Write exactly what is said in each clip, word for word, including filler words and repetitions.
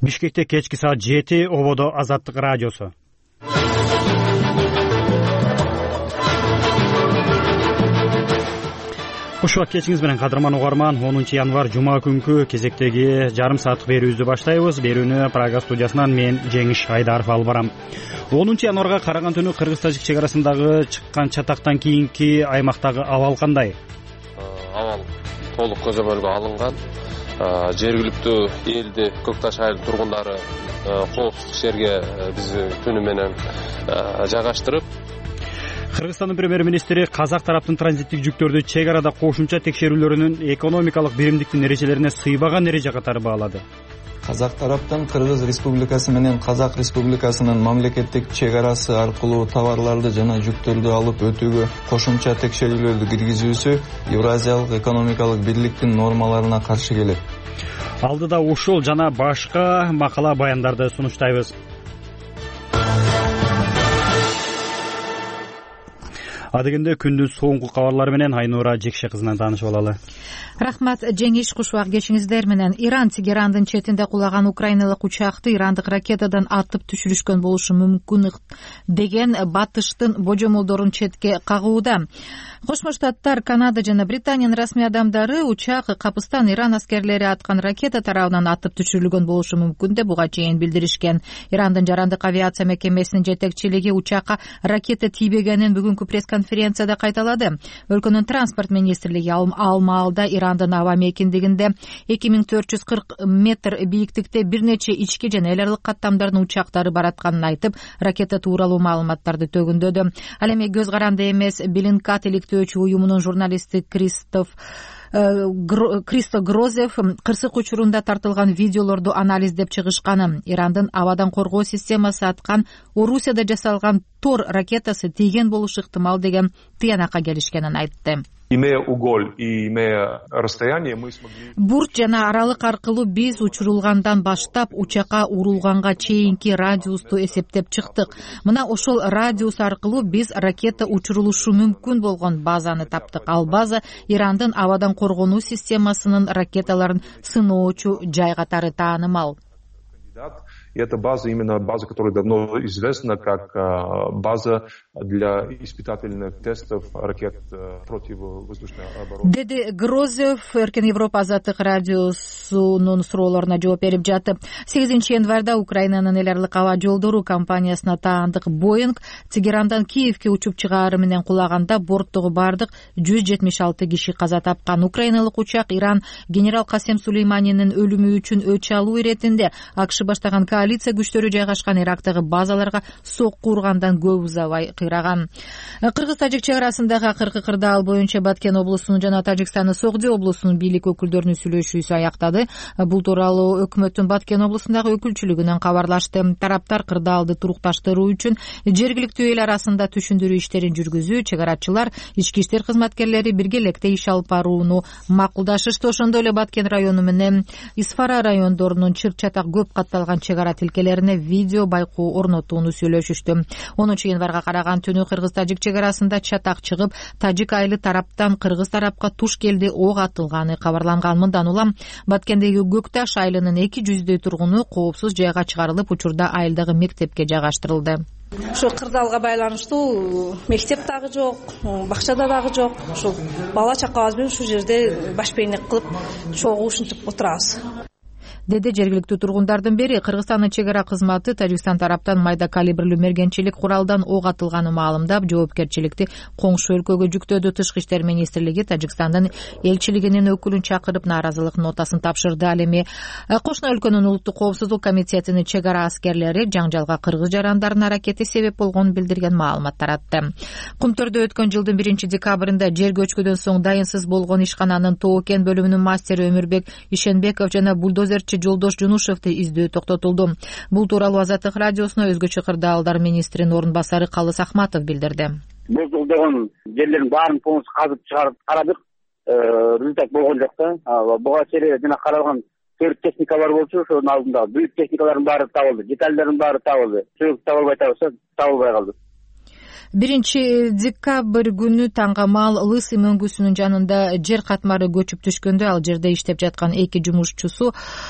Бишкекте кечки саат жети, ободо Азаттык радиосу. Куш убакыт кечиңиз менен кадырман угарман. онунчу январь жума күнкү кезектеги жарым сааттык берүүбүздү баштайбыз. Берүүнү Прага студиясынан мен Жеңиш Айдаров алып барам. онунчу январга караган түнү Кыргыз-Тажик чек арасындагы чыккан чатактан кийинки аймактагы абал кандай? Абал толук көзөмөлгө алынган. Жергиликтүү элди, Көк Таш айылынын тургундары коопсуздук жерге бизди түнү менен жайгаштырып, Кыргызстандын премьер-министри казак тараптын транзиттик жүктөрдү чек арада кошумча текшерүүлөрүнүн экономикалык биримдиктин эрежелерине сыйбаган эреже катары баалады. Казак тараптан Кыргыз Республикасы менен Казак Республикасынын мамлекеттик чек арасы аркылуу товарларды жана жүктөрдү алып өтүүгө кошумча текшерүүлөрдү киргизүүсү Евразиялык экономикалык бирликтин нормаларына каршы келет. Алдыда ушул жана башка макала баяндарды сунуштайбыз. Адегенде күндүн соңку кабарлары менен Айнура Жекше кызынан таанышып алалы. Рахмат, Жеңиш, кушубак кечиңиздер менен. Иран Тегерандын четинде кулаган украиналык учакты ирандык ракетадан атып түшүрүшкөн болушу мүмкүн деген батыштын божомолдорун четке кагууда. Кошмо Штаттар, Канада жана Британиянын расмий адамдары учак Капыстан Иран аскерлери аткан ракета тарабынан атып түшүрүлгөн болушу мүмкүн деп буга чейин билдиришкен. Ирандын жарандык авиация мекемесинин жетекчилиги учакка ракета тийбегенин бүгүнкү пресс-конференцияда кайталады. Өлкөнүн транспорт министрлиги ал маалда Ирандын аба мейкиндигинде эки миң төрт жүз кырк метр бийиктикте бир нече ички жана эл аралык каттамдардын учактары баратканын айтып, ракета тууралуу маалыматтарды төгүндөдү. Ал эми көз каранды эмес Белинкат иликтөөчү уюмунун журналисти Кристоф Кристо Грозев кырсык учурунда тартылган видеолорду анализдеп чыгышканын, Ирандын абадан коргоо системасы аткан Орусияда жасалган Тор ракетасы тийген болушу ыктымал деген тыянакка келишкенин айтты. Имея уголь и имея расстояние, мы смогли... Бурч жана аралык аркылуу биз учурулгандан баштап учакка урулганга чейинки радиусту эсептеп чыктык. Мына ошол радиус аркылуу биз ракета учурулушу мүмкүн болгон базаны таптык. Ал база Ирандын абадан коргонуу системасынын ракеталарын сыноочу жай катары таанымал. И эта база, именно база, которая давно известна как база для испытательных тестов ракет противовоздушной обороны. Деди Грозев Эркен Европа азаттык радиосунун суроолоруна жооп берип жатып, сегизинчи январда Украинанын эл аралык аба жолдору компаниясына таандык Боинг Тегерандан Киевке учуп чыгаары менен кулаганда борттогу бардык жүз жетимиш алты киши каза тапкан. Украиналык учак Иран генерал Касем Сулейманинин өлүмү үчүн өч алуу иретинде АКШ баштаган коалиция күчтөрү жайгашкан Ирактагы базаларга сокку ургандан көп узабай кыйраган. Кыргыз-Тажик чек арасындагы акыркы кырдаал боюнча Баткен облусунун жана Тажикстандын Согди облусунун бийлик өкүлдөрүнүн сүйлөшүүсү аяктады. Бул тууралуу өкмөттүн Баткен облусундагы өкүлчүлүгүнөн кабарлашты. Тараптар кырдаалды турукташтыруу үчүн жергиликтүү эл арасында түшүндүрүү иштерин жүргүзүү, чек арачылар, ички иштер кызматкерлери биргеликте иш алып барууну макулдашышты. Ошондой эле Баткен району менен Исфара райондорунун чыр-чатак көп катталган чек ара тилкелерине видео байкоо орнотууну сүйлөшүштү. онунчу январга караган түнү Кыргыз-Тажик чек арасында чатак чыгып, Тажик айылы тараптан Кыргыз тарапка туш келди ок атылганы кабарланган. Мындан улам Баткендеги Көк Таш айылынын эки жүздөй тургуну коопсуз жайга чыгарылып, учурда айылдагы мектепке жайгаштырылды. Ошо кырдаалга байланыштуу мектеп дагы жок, бакчада дагы жок. Ушул бала чакабыз менен ушул жерде баш бейнек кылып чогуу ушинтип отурабыз. Деди жергиликтүү тургундардын бири. Кыргызстандын чек ара кызматы Тажикстан тараптан майда калибрлүү мергенчилик куралдан ок атылганын маалымдап, жоопкерчиликти коңшу өлкөгө жүктөдү. Тышкы иштер министрлиги Тажикстандын элчилигинин өкүлүн чакырып нааразылык нотасын тапшырды. Ал эми кошмо өлкөнүн улуттук коопсуздук комитетинин чек ара аскерлери жаңжалга кыргыз жарандарынын аракети себеп болгонун билдирген маалымат таратты. Кумтөрдө өткөн жылдын биринчи декабрында жер көчкүдөн соң дайынсыз болгон ишкананын Тоо кен бөлүмүнүн мастери Өмүрбек Ишенбеков жана бульдозерчи Жолдош Жунушевди издөө токтотулду. Бул тууралуу Азаттык радиосуна өзгөчө кырдаалдар министринин орун басары Калыс Ахматов билдирди. Бузулдаган жерлердин баарын полностью казып чыгарып карадык. Результат болгон жок да. Буга чейин жана каралган төрт техникалар болчу, ошонун алдында büyük техникалардын баары табылды, детальдердин баары табылды. Чөйүк табылбай табылса, табылбай калды. биринчи декабрь күнү таңгамал Лысый мөңгүсүнүн жанында жер катмары көчүп түшкөндө ал жерде иштеп жаткан эки жумушчусу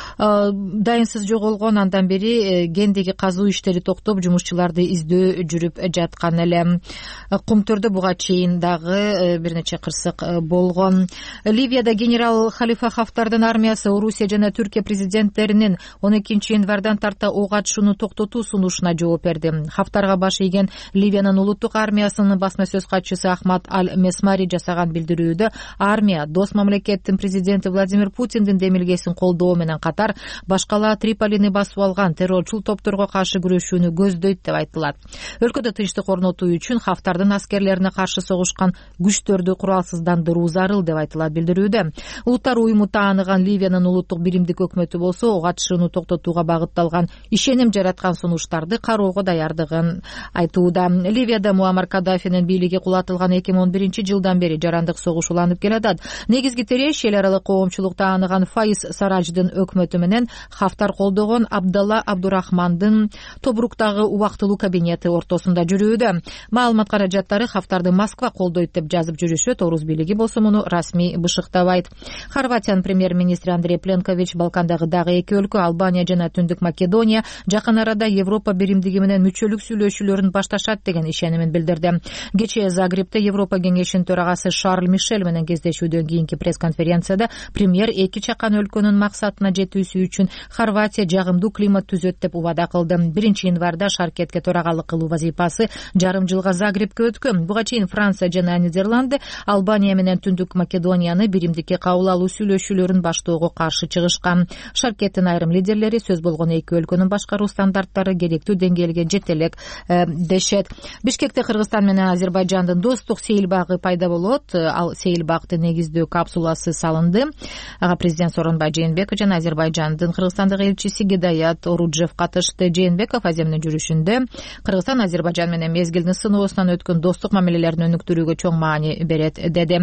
дайынсыз жоголгон. Андан бери кендеги казуу иштери токтоп, жумушчуларды издөө жүрүп жаткан эле. Кумтөрдө буга чейин дагы бир нече кырсык болгон. Ливияда генерал Халифа Хафтардын армиясы Орусия жана Түркия президенттеринин он экинчи январдан тарта ок атышууну токтотуу сунушуна жооп берди. Хафтарга баш ийген Ливиянын улуттук армиясынын басма сөз катчысы Ахмад Аль-Месмари жасаган билдирүүдө армия дос мамлекеттин президенти Владимир Путиндин демилгесин колдоо менен катар башкала Триполини басып алган террорчул топторго каршы күрөшүүнү көздөйт деп айтылат. Өлкөдө тынчтык орнотуу үчүн Хафтардын аскерлерине каршы согушкан күчтөрдү куралсыздандыруу зарыл деп айтылат билдирүүдө. Улуттар уюму тааныган Ливиянын улуттук биримдик өкмөтү болсо ок атышууну токтотууга багытталган ишеним жараткан сунуштарды кароого даярдыгын айтууда. Ливияда Муаммар Каддафинин бийлиги кулатылган эки миң он биринчи жылдан бери жарандык согуш уланып келатат. Негизги тиреш эл аралык коомчулукта тааныган Фаиз Сараждын өкмөтү менен Хафтар колдогон Абдалла Абдурахмандын Тобруктагы убактылуу кабинети ортосунда жүрүүдө. Маалымат каражаттары Хафтарды Москва колдойт деп жазып жүрүшөт. Орус бийлиги болсо муну расмий бышыктабайт. Хорватиянын премьер-министри Андрей Пленкович Балкандагы дагы эки өлкө Албания жана Түндүк Македония жакын арада Европа биримдиги менен мүчөлүк сүйлөшүүлөрүн башташат деген ишенимин билдирди. Кечээ Загребте Европа кеңешинин төрагасы Шарль Мишель менен кездешүүдөн кийинки пресс-конференцияда премьер эки чакан өлкөнүн максатына жетүүсү үчүн Хорватия жагымдуу климат түзөт деп убада кылды. биринчи январда Шаркетке төрагалык кылуу вазифасы жарым жылга Загребке өткөн. Буга чейин Франция жана Нидерланды Албания менен Түндүк Македонияны биримдикке кабыл алуу сүйлөшүүлөрүн баштоого каршы чыгышкан. Шаркеттин айрым лидерлери сөз болгон эки өлкөнүн башкаруу стандарттары керектүү деңгээлге жете элек дешет. Бишкекте Кыргызстан менен Азербайжандын достук сейил багы пайда болот. Ал сейил багды негиздөө капсуласы салынды. Ага президент Сооронбай Жээнбеков жана Азербайжандын Кыргызстандагы элчиси Гидаят Оруджев катышты. Жээнбеков аземнин жүрүшүндө Кыргызстан Азербайжан менен мезгилдин сыноосунан өткөн достук мамилелерин өнүктүрүүгө чоң маани берет деди.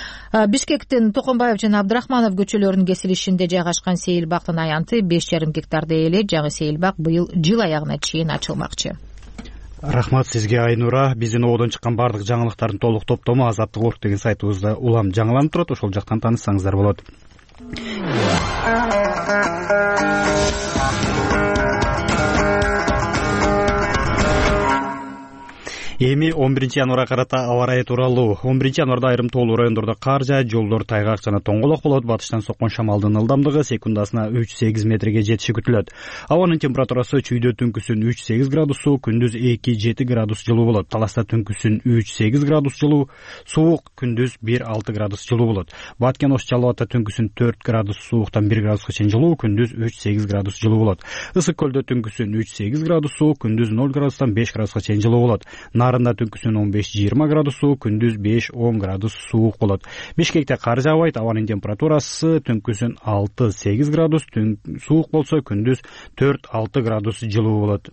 Бишкектин Токонбаев жана Абдрахманов көчөлөрүнүн кесилишинде жайгашкан сейил бактын аянты беш жарым гектарда эле. Жаңы сейил бак быйыл жыл аягына чейин ачылмакчы. Рахмат сизге, Айнура. Биздин ободон чыккан бардык жаңылыктардын толук топтому Азаттык орг деген сайтыбызда улам жаңыланып турат. Ошол жактан тааныссаңыздар болот. Эми он биринчи январга карата аба ырайы тууралуу. он биринчи январда айрым тоолуу райондордо кар жаайт, жолдор тайгак жана тоңголок болот. Батыштан соккон шамалдын ылдамдыгы секундасына үч сегиз метрге жетиши күтүлөт. Абанын температурасы чүйдө түнкүсүн үч сегиз градусу, күндүз эки жети градус жылуу болот. Таласта түнкүсүн үч сегиз градус жылуу, суук, күндүз бир алты градус жылуу болот. Баткен Ош Жалал Абадта түнкүсүн төрт градус сууктан бир градуска чейин жылуу, күндүз үч сегиз градус жылуу болот. Ысык көлдө түнкүсүн үч сегиз градусу, күндүз ноль градустан беш градуска чейин жылуу болот. Нарында түнкүсүн он беш жыйырма градусу, күндүз беш он градус суук болот. Бишкекте кар жаабайт, абанын температурасы түнкүсүн алты сегиз градус, суук болсо күндүз төрт алты градус жылуу болот.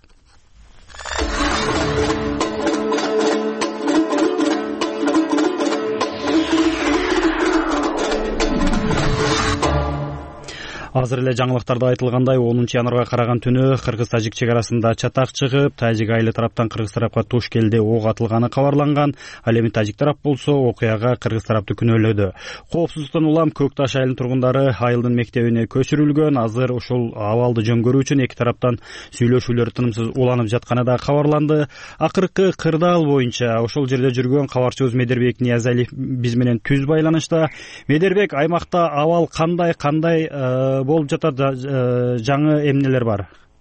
Азыр эле жаңылыктарда айтылгандай онунчу январга караган түнү Кыргыз-Тажик чек арасында чатак чыгып, Тажик айыл тараптан Кыргыз тарапка туш келде ок атылганы кабарланган. Ал эми Тажик тарап болсо окуяга Кыргыз тарапты күнөөлөдү. Коопсуздуктан улам Көк Таш айылынын тургундары айылдын мектебине көчүрүлгөн. Азыр ушул абалды жөнгөрүү үчүн эки тараптан сүйлөшүүлөр тынымсыз уланып жатканы да кабарланды. Акыркы кырдаал боюнча ошол жерде жүргөн кабарчыбыз Медербек Ниязалиев биз менен түз байланышта. Медербек, аймакта абал кандай кандай болуп жатат, жаңы эмнелер бар?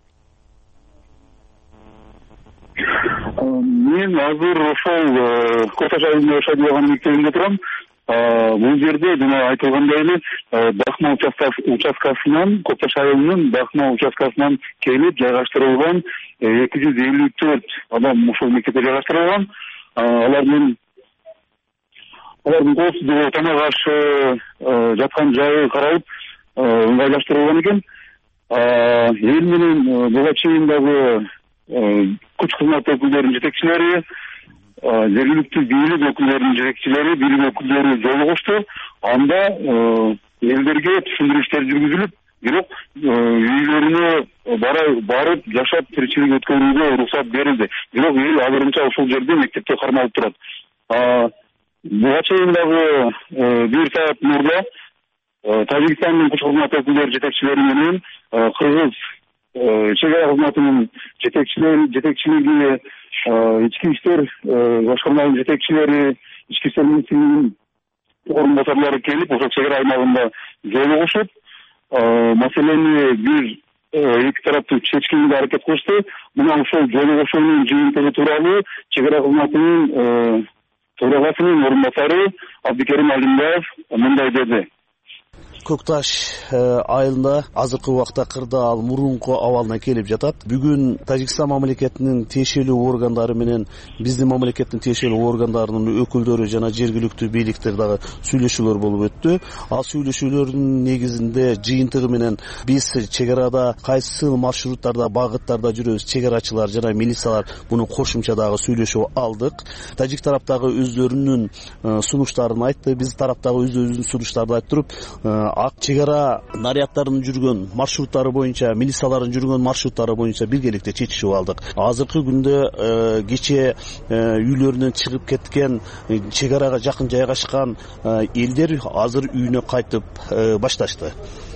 Мен азыр ошол Көк Таш айылында жашап жаткан мектебинде турам. Бул жерде жана айтылгандай эле Бакма участкасынан, Көк Таш айылынын Бакма участкасынан келип жайгаштырылган эки жүз элүү төрт адам ошол мектепте жайгаштырылган. Алардын алардын коопсуздугу тамак ашы жаткан жайы каралып ыңгайлаштырылган экен. Эл менен буга чейин дагы күч кызмат өкүлдөрүнүн жетекчилери, жергиликтүү бийлик өкүлдөрүнүн жетекчилери, бийлик өкүлдөрү жолугушту. Анда элдерге түшүндүрүү иштери жүргүзүлүп, бирок үйлөрүнө барып жашап тиричилик өткөрүүгө уруксат берилди. Бирок эл азырынча ушул жерде мектепте кармалып турат. Буга чейин дагы бир саат мурда Тажикстандын күч кызмат өкүлдөрү жетекчилери менен кыргыз чек ара кызматынын жетекчилери, жетекчилиги, ички иштер башкармаларынын жетекчилери, ички иштер министринин орун басарлары келип, ошол чек ара аймагында жолугушуп, маселени бир эки тараптуу чечкенге аракет кылышты. Мына ошол жолугушуунун жыйынтыгы тууралуу чек ара кызматынын төрагасынын орун басары Абдикерим Алимбаев мындай деди. Көк Таш айылында азыркы убакта кырда ал мурунку абалына келип жатат. Бүгүн Тажикстан мамлекетинин тиешелүү органдары менен биздин мамлекеттин тиешелүү органдарынын өкүлдөрү жана жергиликтүү бийликтер дагы сүйлөшүүлөр болуп өттү. Ал сүйлөшүүлөрдүн негизинде жыйынтыгы менен биз чек арада кайсы маршруттарда, багыттарда жүрөбүз, чек арачылар жана милициялар муну кошумча дагы сүйлөшүп алдык. Тажик тараптагы өздөрүнүн сунуштарын айтты, биз тараптагы өздөрүбүздүн сунуштарды айтып туруп, ак чек ара наряддарын жүргөн маршруттары боюнча, милицияларын жүргөн маршруттары боюнча биргеликте чечишип алдык. Азыркы күндө кече үйлөрүнөн чыгып кеткен, чек арага жакын жайгашкан элдер азыр үйүнө кайтып башташты.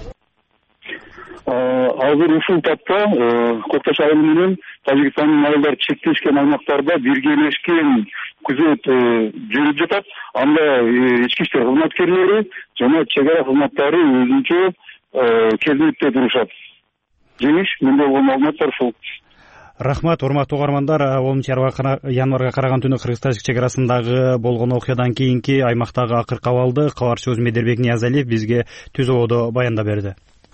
Азыр ушул тапта Көк Таш айылы менен Тажикстандын айылдары чектешкен аймактарда биргелешкен күзөт жүрүп жатат. Анда ички иштер кызматкерлери жана чек ара кызматтары өзүнчө кезекте турушат. Жеңиш, менде болгон маалыматтар ушул. Рахмат, урматтуу угармандар. онунчу январга караган түнү Кыргыз-Тажик чек арасындагы болгон окуядан кийинки аймактагы акыркы абалды кабарчыбыз Медербек Ниязалиев бизге түз ободо баяндап берди.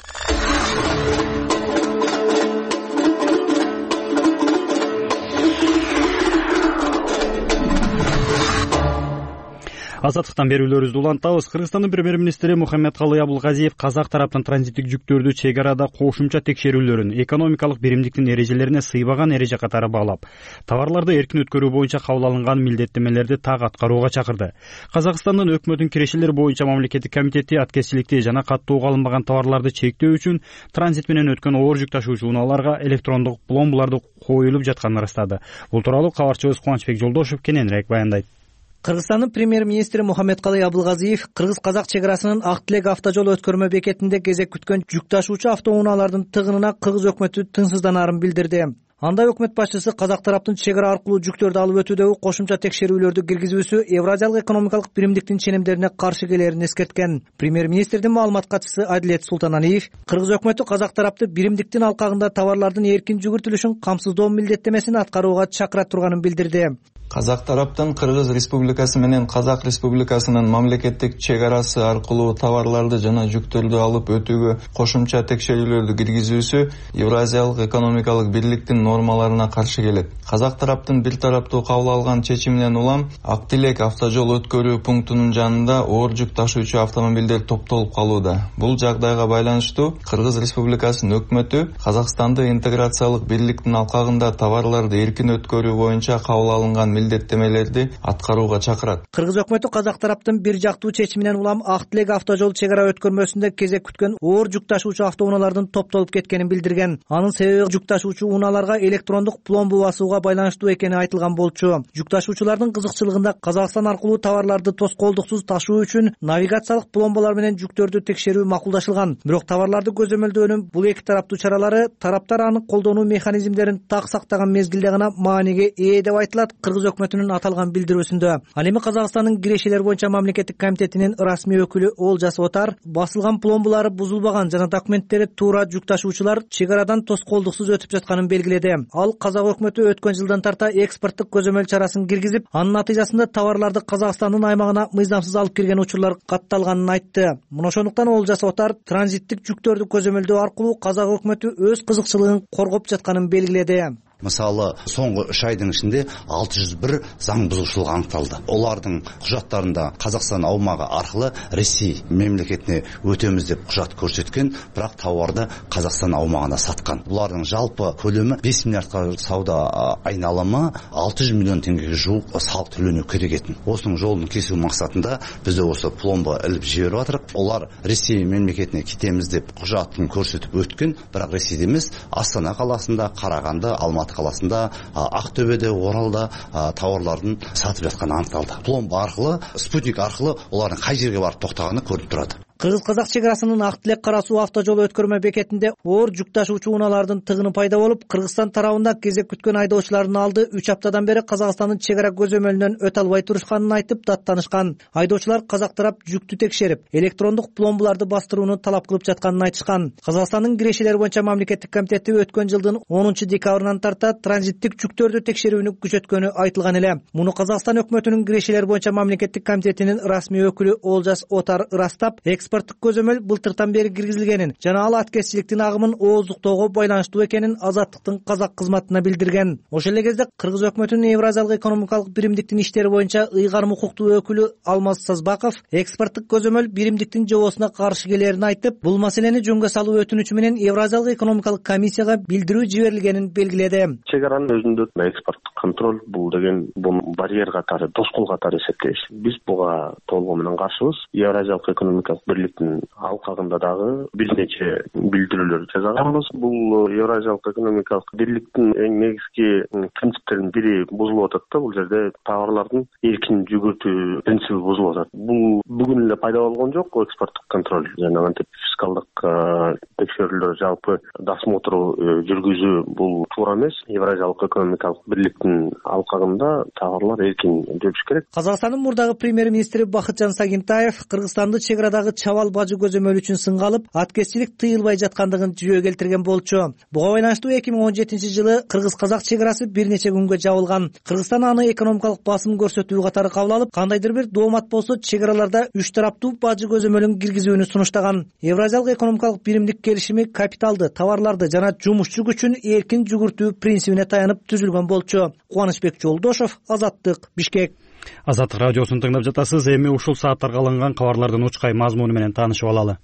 Азаттыктан берүүлөрүбүздү улантабыз. Кыргызстандын премьер-министри Мухаммедкалый Абылгазиев казак тараптын транзиттик жүктөрдү чек арада кошумча текшерүүлөрүн экономикалык биримдиктин эрежелерине сыйбаган эреже катары баалап, товарларды эркин өткөрүү боюнча кабыл алынган милдеттемелерди так аткарууга чакырды. Казакстандын өкмөтүнүн кирешелер боюнча мамлекеттик комитети аткезчиликти жана каттоого алынбаган товарларды чектөө үчүн транзит менен өткөн оор жүк ташуучу унааларга электрондук пломбаларды коюлуп жатканын ырастады. Бул тууралуу кабарчыбыз Кубанычбек Жолдошев кененирээк баяндайт. Кыргызстандын премьер-министри Мухаммедкалый Абылгазиев кыргыз-казак чек арасынын Ак Тилек автожол өткөрмө бекетинде кезек күткөн жүк ташуучу автоунаалардын тыгынына кыргыз өкмөтү тынчсызданаарын билдирди. Анда өкмөт башчысы казак тараптын чек ара аркылуу жүктөрдү алып өтүүдөгү кошумча текшерүүлөрдү киргизүүсү Евразиялык экономикалык биримдиктин ченемдерине каршы келерин эскерткен. Премьер-министрдин маалымат катчысы Адилет Султаналиев кыргыз өкмөтү казак тарапты биримдиктин алкагында товарлардын эркин жүгүртүлүшүн камсыздоо милдеттемесин аткарууга чакыра турганын билдирди. Казак тараптан Кыргыз Республикасы менен Казак Республикасынын мамлекеттик чек арасы аркылуу товарларды жана жүктөрдү алып өтүүгө кошумча текшерүүлөрдү киргизүүсү Евразиялык экономикалык бирликтин нормаларына каршы келет. Казак тараптын бир тараптуу кабыл алган чечиминен улам Ак Тилек автожол өткөрүү пунктунун жанында оор жүк ташуучу автомобилдер топтолуп калууда. Бул жагдайга байланыштуу Кыргыз Республикасынын өкмөтү Казакстанды интеграциялык бирликтин алкагында товарларды эркин өткөрүү боюнча кабыл алынган милдеттемелерди аткарууга чакырат. Кыргыз өкмөтү казак тараптын бир жактуу чечиминен улам Ак Тилек автожол чек ара өткөрмөсүндө кезек күткөн оор жүк ташуучу автоунаалардын топтолуп кеткенин билдирген. Анын себеби жүк ташуучу унааларга электрондук пломба басууга байланыштуу экени айтылган болчу. Жүк ташуучулардын кызыкчылыгында Казакстан аркылуу товарларды тоскоолдуксуз ташуу үчүн навигациялык пломбалар менен жүктөрдү текшерүү макулдашылган. Бирок товарларды көзөмөлдөөнүн бул эки тараптуу чаралары тараптар аны колдонуу механизмдерин так сактаган мезгилде гана мааниге ээ деп айтылат Кыргыз өкмөтүнүн аталган билдирүүсүндө. Ал эми Казакстандын кирешелер боюнча мамлекеттик комитетинин расмий өкүлү Олжас Отар басылган пломбалары бузулбаган жана документтери туура жүк ташуучулар чек арадан тоскоолдуксуз өтүп жатканын белгиледи. Ал казак өкмөтү өткөн жылдан тарта экспорттук көзөмөл чарасын киргизип, анын натыйжасында товарларды Казакстандын аймагына мыйзамсыз алып кирген учурлар катталганын айтты. Мына ошондуктан Олжас Отар транзиттик жүктөрдү көзөмөлдөө аркылуу казак өкмөтү өз кызыкчылыгын коргоп жатканын белгиледи. Мисалы, соңғы үш айдың ішінде алты жүз бір заң бұзушылық анықталды. Олардың құжаттарында Қазақстан аумағы арқылы Ресей мемлекетіне өтеміз деп құжат көрсеткен, бірақ тауарды Қазақстан аумағына сатқан. Бұлардың жалпы көлемі бес миллиардқа сауда айналымы алты жүз миллион теңгеге жуық салық төлену керек етін. Осының жолын кесу мақсатында біз осы пломба іліп жіберіп жатырық. Олар Ресей мемлекетіне кетеміз деп құжатын көрсетіп өткен, бірақ Ресейде емес, Астана қаласында, Қарағанды, Алматы қаласында, Ақтөбеде, Оралда тауарлардың сатып жатқаны анықталды. Пломба арқылы, спутник арқылы олардың қай жерге барып тоқтағаны көрініп тұрады. Кыргыз-казак чекарасынын Ак Тилек Кара Суу автожолу өткөрмө бекетинде оор жүк ташуучу унаалардын тыгыны пайда болуп, Кыргызстан тарабында кезек күткөн айдоочулардын алды үч аптадан бери Казакстандын чегара көзөмөлүнөн өтө албай турушканын айтып даттанышкан. Айдоочулар казак тарап жүктү текшерип, электрондук пломбуларды бастырууну талап кылып жатканын айтышкан. Казакстандын кирешелери боюнча мамлекеттик комитети өткөн жылдын онунчу декабрынан тарта транзиттик жүктөрдү текшерүүнү күчөткөнү айтылган эле. Муну Казакстан өкмөтүнүн кирешелери боюнча мамлекеттик комитетинин расмий өкүлү Олжас Отар ырастап, экспорттук көзөмөл былтыртан бери киргизилгенин жана ал аткезчиликтин агымын ооздуктоого байланыштуу экенин Азаттыктын казак кызматына билдирген. Ошол эле кезде Кыргыз өкмөтүнүн Евразиялык экономикалык биримдиктин иштери боюнча ыйгарым укуктуу өкүлү Алмаз Сазбаков экспорттук көзөмөл биримдиктин жобосуна каршы келерин айтып, бул маселени жөнгө салуу өтүнүчү менен Евразиялык экономикалык комиссияга билдирүү жиберилгенин белгиледи. Чегаранын өзүндө экспорттук контроль бул деген бул барьер катары, тоскоол катары эсептейбиз. Биз буга толугу менен каршыбыз. Евразиялык экономикалык бирликтин алкагында дагы бир нече билдирүүлөр жасаганбыз. Бул Евразиялык экономикалык бирликтин эң негизги принциптеринин бири бузулуп атат да, бул жерде товарлардын эркин жүгүртүү принциби бузулуп атат. Бул бүгүн эле пайда болгон жок, экспорттук контроль жана антип фискалдык текшерүүлөр, жалпы досмотр жүргүзүү бул туура эмес. Евразиялык экономикалык бирликтин алкагында товарлар эркин жүрүш керек. Казакстандын мурдагы премьер-министри Бакытжан Сагинтаев Кыргызстанды чегарадагы чабал бажы көзөмөл үчүн сынга алып, аткезчилик тыйылбай жаткандыгын жүйө келтирген болчу. Буга байланыштуу эки миң он жетинчи жылы кыргыз-казак чегарасы бир нече күнгө жабылган. Кыргызстан аны экономикалык басым көрсөтүү катары кабыл алып, кандайдыр бир доомат болсо чегараларда үч тараптуу бажы көзөмөлүн киргизүүнү сунуштаган. Евразиялык экономикалык биримдик келишими капиталды, товарларды жана жумушчу күчүн эркин жүгүртүү принцибине таянып түзүлгөн болчу. Кубанычбек Жолдошов, Азаттык, Бишкек. Азаттык радиосун тыңдап жатасыз. Эми ушул сааттарга алынган кабарлардын учкай мазмуну менен таанышып алалы.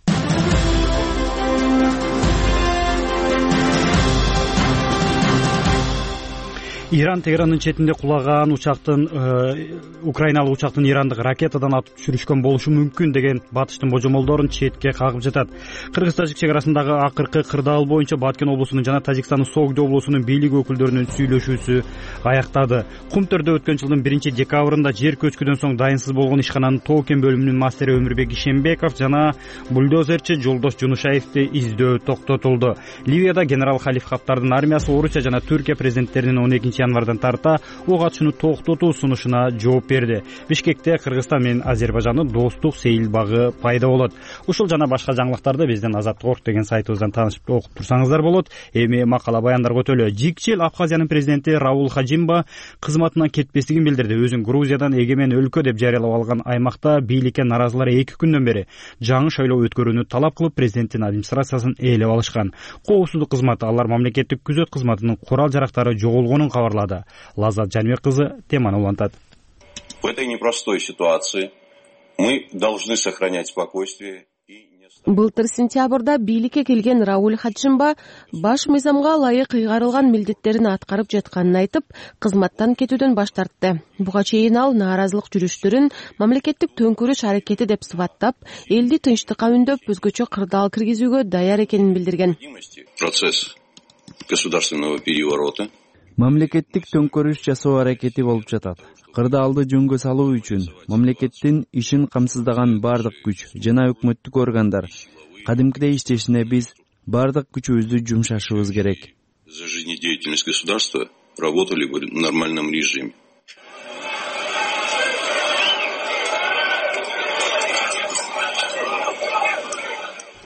Иран Тегерандын четинде кулаган учактын украиналык учактын ирандык ракетадан атып түшүрүшкөн болушу мүмкүн деген батыштын божомолдорун четке кагып жатат. Кыргыз-тажик чегарасындагы акыркы кырдаал боюнча Баткен облусунун жана Тажикстандын Согду облусунун бийлик өкүлдөрүнүн сүйлөшүүсү аяктады. Кумтөрдө өткөн жылдын биринчи декабрында жер көчкүдөн соң дайынсыз болгон ишкананын Тоокен бөлүмүнүн мастери Өмүрбек Ишембеков жана бульдозерчи Жолдош Жунушаевди издөө токтотулду. Ливияда генерал Халиф Хафтардын армиясы Орусия жана Түркия президенттеринин он экинчи январдан тарта ок атышууну токтотуу сунушуна жооп берди. Бишкекте Кыргызстан менен Азербайжандын достук сейил багы пайда болот. Ушул жана башка жаңылыктарды биздин Азаттык орг деген сайтыбыздан таанышып окуп турсаңыздар болот. Эми макала баяндар көтөлө. Жикчил Абхазиянын президенти Раул Хажимба кызматынан кетпестигин билдирди. Өзүн Грузиядан эгемен өлкө деп жарыялап алган аймакта бийликке наразылар эки күндөн бери жаңы шайлоо өткөрүүнү талап кылып президенттин администрациясын ээлеп алышкан. Коопсуздук кызматы алар мамлекеттик күзөт кызматынын курал жарактары жоголгонун кабарлады. Лазат Жанбек кызы теманы улантат. В этой непростой ситуации мы должны сохранять спокойствие. Былтыр сентябрда бийликке келген Рауль Хажимба баш мыйзамга ылайык ыйгарылган милдеттерин аткарып жатканын айтып, кызматтан кетүүдөн баш тартты. Буга чейин ал нааразылык жүрүштөрүн мамлекеттик төңкөрүш аракети деп сыпаттап, элди тынчтыкка үндөп, өзгөчө кырдаал киргизүүгө даяр экенин билдирген. Процесс государственного переворота мамлекеттик төңкөрүш жасоо аракети болуп жатат. Кырдаалды жөнгө салуу үчүн мамлекеттин ишин камсыздаган бардык күч жана өкмөттүк органдар кадимкидей иштешине биз бардык күчүбүздү жумшашыбыз керек. За жизнедеятельность государства работали в нормальном режиме.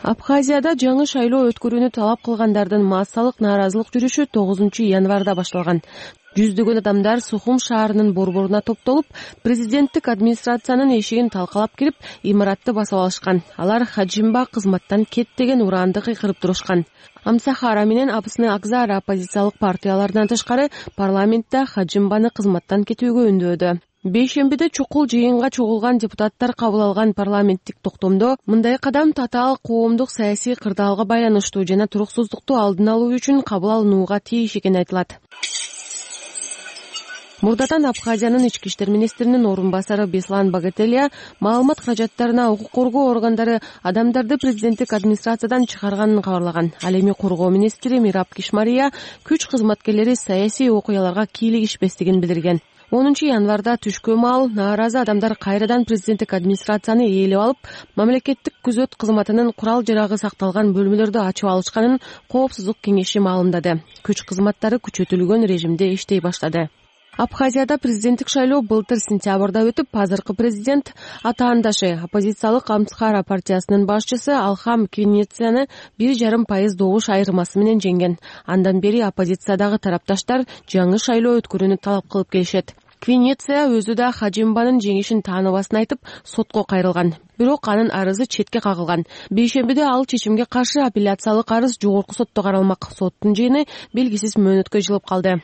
Абхазияда жаңы шайлоо өткөрүүнү талап кылгандардын массалык нааразылык жүрүшү тогузунчу январда башталган. Жүздөгөн адамдар Сухум шаарынын борборуна топтолуп, президенттик администрациянын эшигин талкалап кирип, имаратты басып алышкан. Алар Хаджимба кызматтан кет деген ураанды кыйкырып турушкан. Амсахара менен Апсны Акзара оппозициялык партиялардан тышкары парламентте Хаджимбаны кызматтан кетүүгө үндөөдү. Бейшембиде чукул жыйынга чогулган депутаттар кабыл алган парламенттик токтомдо мындай кадам татаал коомдук саясий кырдаалга байланыштуу жана туруксуздукту алдын алуу үчүн кабыл алынууга тийиш экени айтылат. Мурдатан Абхазиянын ички иштер министринин орун басары Беслан Багателия маалымат каражаттарына укук коргоо органдары адамдарды президенттик администрациядан чыгарганын кабарлаган. Ал эми коргоо министри Мираб Кишмария күч кызматкерлери саясий окуяларга кийлигишпестигин билдирген. онунчу январда түшкө маал нааразы адамдар кайрадан президенттик администрацияны ээлеп алып, мамлекеттик күзөт кызматынын курал жарагы сакталган бөлмөлөрдү ачып алышканын Коопсуздук кеңеши маалымдады. Күч кызматтары күчөтүлгөн режимде иштей баштады. Абхазияда президенттик шайлоо былтыр сентябрда өтүп, азыркы президент атаандашы оппозициялык Амсхара партиясынын башчысы Алхам Квинецияны бир жарым пайыз добуш айырмасы менен жеңген. Андан бери оппозициядагы тарапташтар жаңы шайлоо өткөрүүнү талап кылып келишет. Квинеция өзү да Хаджимбанын жеңишин тааныбасын айтып, сотко кайрылган. Бирок анын арызы четке кагылган. Бейшембиде ал чечимге каршы апелляциялык арыз жогорку сотто каралмак. Соттун жыйыны белгисиз мөөнөткө жылып калды.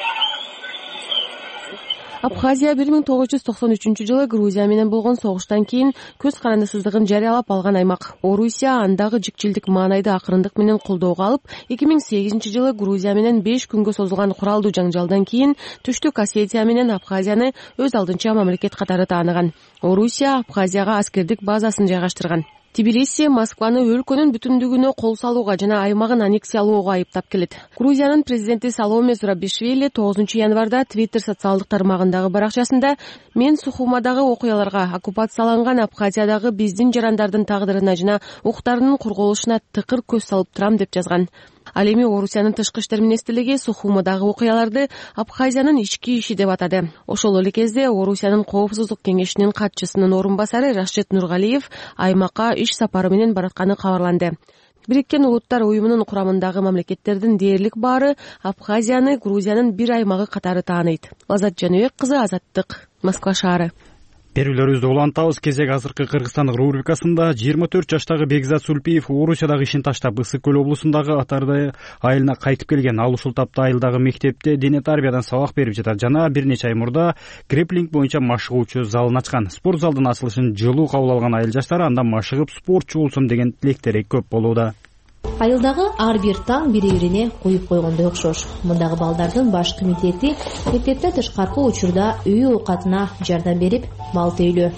Абхазия бир миң тогуз жүз токсон үчүнчү жылы Грузия менен болгон согуштан кийин көз карандысыздыгын жарыялап алган аймак. Орусия андагы жикчилдик маанайды акырындык менен колдоого алып, эки миң сегизинчи жылы Грузия менен беш күнгө созулган куралдуу жаңжалдан кийин Түштүк Осетия менен Абхазияны өз алдынча мамлекет катары тааныган. Орусия Абхазияга аскердик базасын жайгаштырган. Тбилиси Москваны өлкөнүн бүтүндүгүнө кол салууга жана аймагын аннексиялоого айыптап келет. Грузиянын президенти Саломе Зурабишвили тогузунчу январда Твиттер социалдык тармагындагы баракчасында мен Сухумадагы окуяларга, оккупацияланган Абхазиядагы биздин жарандардын тагдырына жана укуктарынын корголушуна тыкыр көз салып турам деп жазган. Ал эми Орусиянын тышкы иштер министрлиги Сухумадагы окуяларды Абхазиянын ички иши деп атады. Ошол эле кезде Орусиянын Коопсуздук кеңешинин катчысынын орун басары Рашид Нургалиев аймакка иш сапары менен баратканы кабарланды. Бириккен Улуттар уюмунун курамындагы мамлекеттердин дээрлик баары Абхазияны Грузиянын бир аймагы катары тааныйт. Азат Жаныбек кызы, Азаттык, Москва шаары. Берүүлөрүбүздү улантабыз. Кезек азыркы Кыргызстан рубрикасында жыйырма төрт жаштагы Бекзат Сулпиев Орусиядагы ишин таштап Ысык көл облусундагы Атарды айылына кайтып келген. Ал ушул тапта айылдагы мектепте дене тарбиядан сабак берип жатат жана бир нече ай мурда греплинг боюнча машыгуучу залын ачкан. Спорт залдын ачылышын жылуу кабыл алган айыл жаштары андан машыгып спортчу болсун деген тилектери көп болууда. Айылдагы ар бир таң бири-бирине коюп койгондой окшош. Мындагы балдардын баш комитети мектептен тышкаркы учурда үй оокатына жардам берип, мал тейлөө.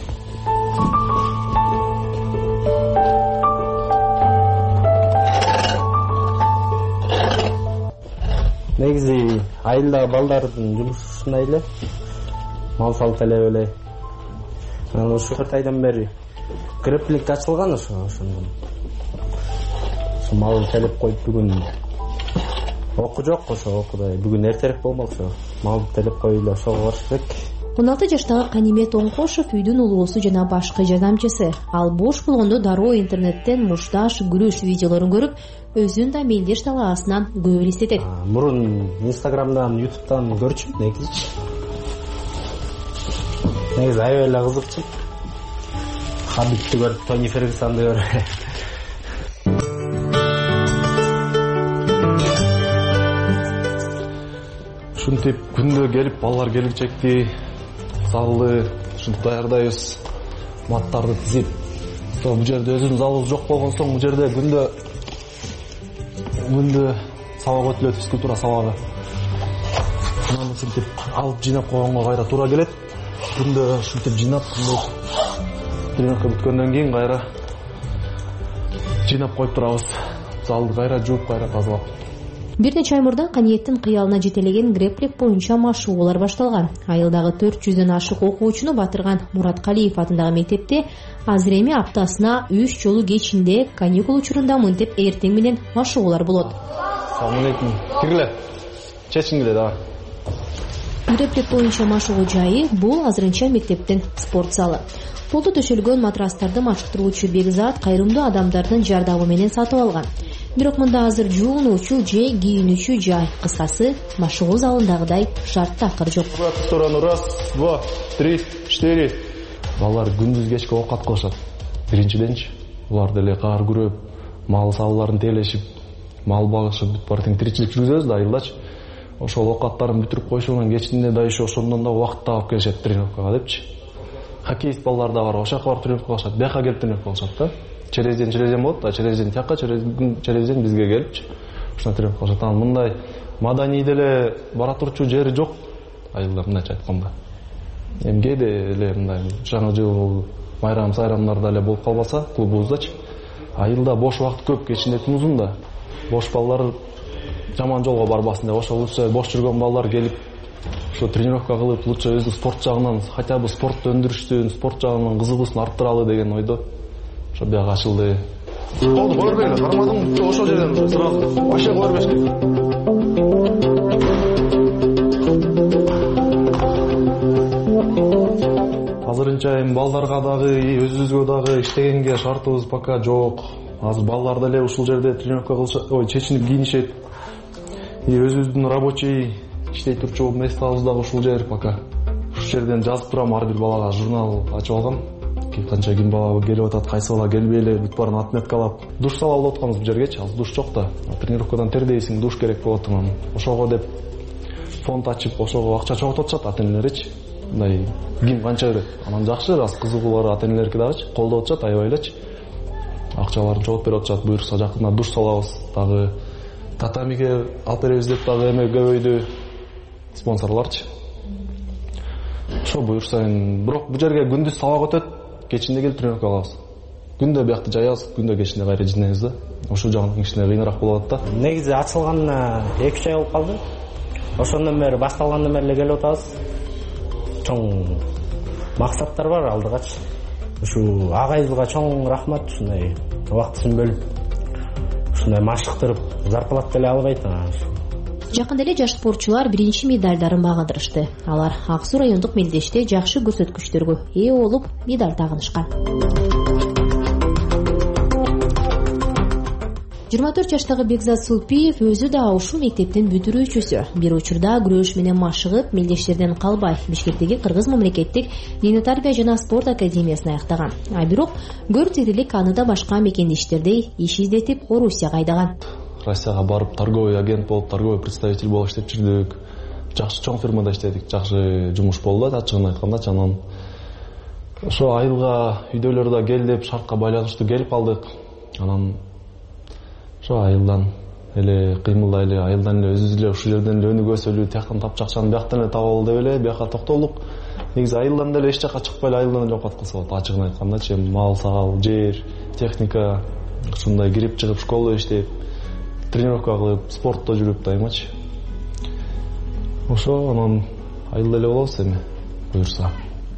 Негизи айылдагы балдардын жумушу ушундай эле. Мал салып эле эле. Ушу төрт айдан бери греплинг ачылган ошондон. Мал телеп коюп бүгүн оку жок, ошо окудай бүгүн эртерээк болмок, ошо мал телеп коюп эле ошого барыш керек. он алты жаштагы Канимет Оңкошов үйдүн улуусу жана башкы жардамчысы. Ал бош болгондо дароо интернеттен мушташ, күрөш видеолорун көрүп, өзүн да мелдеш талаасынан көп элестетет. Мурун Инстаграмдан, Ютубтан көрчүм негизи. Негизи аябай эле кызыкчу. Хабибти көрүп, Тони Фергюсонду көрүп. Ушинтип күндө келип балдар келинчекти залды ушинтип даярдайбыз. Маттарды тизип, бул жерде өзүбүздүн залыбыз жок болгон соң бул жерде күндө күндө сабак өтүлөт, физкультура сабагы. Анан ушинтип алып жыйнап койгонго кайра туура келет. Күндө ушинтип жыйнап, тренировка бүткөндөн кийин кайра жыйнап коюп турабыз. Залды кайра жууп, кайра тазалап. Бир нече ай мурда Каниеттин кыялына жетелеген греплинг боюнча машыгуулар башталган. Айылдагы төрт жүздөн ашык окуучуну батырган Мурат Калиев атындагы мектепте азыр эми аптасына үч жолу кечинде каникул учурунда мынтип эртең менен машыгуулар болот. Салам алейкум. Киргиле. Чечиңиле да. Греплик боюнча машыгуу жайы бул азырынча мектептин спорт залы. Полду төшөлгөн матрастарды машыктыруучу Бекзат кайрымдуу адамдардын жардамы менен сатып алган. Бирок мында азыр жуунуучу же кийинүүчү жай, кыскасы машыгуу залындагыдай шарт такыр жок. В сторону раз, два, три, четыре. Балдар күндүз кечке оокат кылышат. Биринчиденчи булар деле каар күрөп, мал салларын тейлешип, мал багышып, бүт бартын тиричилик жүргүзөбүз да айылдачы. Ошол оокаттарын бүтүрүп коюшунан кечинде да еще ошондон да убакыт таап келишет тренировкага депчи. Хоккеист балдар да бар, ошол жака барып тренировка кылышат, бияка келип тренировка кылышат да. Через день через день болот да, через день тияка, через через день бизге келипчи. Ошондо тренировка кылышат. Анан мындай маданий деле бара турчу жери жок айылда, мындайча айтканда. Эми кээде эле мындай жаңы жыл майрам сайрамдарда эле болуп калбаса клубубуздачы, айылда бош убакыт көп, кечинде күн узун да. Бош балдар жаман жолго барбасын деп, ошо лучше бош жүргөн балдар келип ошо тренировка кылып, лучше өзү спорт жагынан, хотя бы спортты өндүрүштүн, спорт жагынан кызыгуусун арттыралы деген ойдо ошо бияга ачылды. Болду, кое бербейли, кармадым, ошол жерден сразу вообще кое бербеш керек. Азырынча эми балдарга дагы, өзүбүзгө дагы иштегенге шартыбыз пока жок. Азыр балдар деле ушул жерде тренировка кылышат, ой, чечинип кийинишет. И өзүбүздүн рабочий иштей турчу местабыз дагы ушул жер пока. Ушул жерден жазып турам, ар бир балага журнал ачып алгам. Канча ким бала келип атат, кайсы бала келбей эле, бүт баарын отметкалап. Душ салалы деп атканбыз бул жергечи, азыр душ жок да. Тренировкадан тердейсиң, душ керек болот анан. Ошого деп фонд ачып, ошого акча чогултуп атышат ата-энелеричи. Мындай ким канча берет. Анан жакшы, раз кызыгуулары ата-энелерге дагычы, колдоп атышат, аябай элечи. Акчаларын чогултуп берип атышат, буюрса жакында душ салабыз, дагы татамиге алып беребиз деп дагы эме көбөйдү спонсорлорчу. Ошо буюрса эми, бирок бул жерге күндүз сабак өтөт, кечинде келип тренировка кылабыз. Күндө биякты жаябыз, күндө кечинде кайра жинейбиз да. Ошол жагынан кичине кыйыныраак болот да. Негизи ачылганына эки үч ай болуп калды. Ошондон бери башталгандан бери эле келип атабыз. Чоң максаттар бар алдыгачы. Ушу агайыбызга чоң рахмат, ушундай убактысын бөлүп, ушундай машыктырып, зарплата деле албайт анан. Жакында эле жаш спортчулар биринчи медалдарын багындырышты. Алар Ак Суу райондук мелдеште жакшы көрсөткүчтөргө ээ болуп, медаль тагынышкан. жыйырма төрт жаштагы Бекзат Сулпиев өзү да ушул мектептин бүтүрүүчүсү. Бир учурда күрөш менен машыгып, мелдештерден калбай Бишкектеги Кыргыз мамлекеттик диний тарбия жана спорт академиясын аяктаган. А бирок көр тирилик аны да башка мекендештердей иш издетип Орусияга айдаган. Россияга барып торговый агент болуп, торговый представитель болуп иштеп жүрдүк. Жакшы чоң фирмада иштедик, жакшы жумуш болду, ачыгын айтканда. Анан ошо айылга үйдөлөр да кел деп шартка байланыштуу келип калдык. Анан ошо айылдан эле кыймылдай эле, айылдан эле өзүбүз эле ушул жерден эле өнүгөсөлү, тияктан тапчакчаны бияктан эле таап алалы деп эле бияка токтолдук. Негизи айылдан деле эч жака чыкпай эле айылдан эле оокат кылса болот, ачыгын айткандачы. Мал сагал, жер, техника, ушундай кирип чыгып школада иштеп, тренировка кылып, спортто жүрүп дайымачы. Ошо анан айылда эле болобуз эми, буюрса.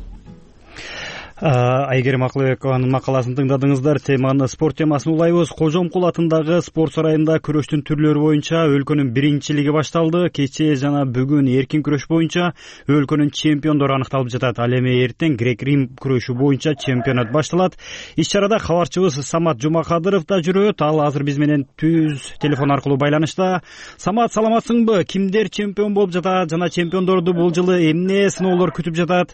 Айгерим Акылбекованын макаласын тыңдадыңыздар. Теманы, спорт темасын улайбыз. Кожомкул атындагы спорт сарайында күрөштүн түрлөрү боюнча өлкөнүн биринчилиги башталды. Кечээ жана бүгүн эркин күрөш боюнча өлкөнүн чемпиондору аныкталып жатат. Ал эми эртең грек-рим күрөшү боюнча чемпионат башталат. Иш-чарада кабарчыбыз Самат Жумакадыров да жүрөт. Ал азыр биз менен түз телефон аркылуу байланышта. Самат, саламатсыңбы? Кимдер чемпион болуп жатат жана чемпиондорду бул жылы эмне сыноолор күтүп жатат?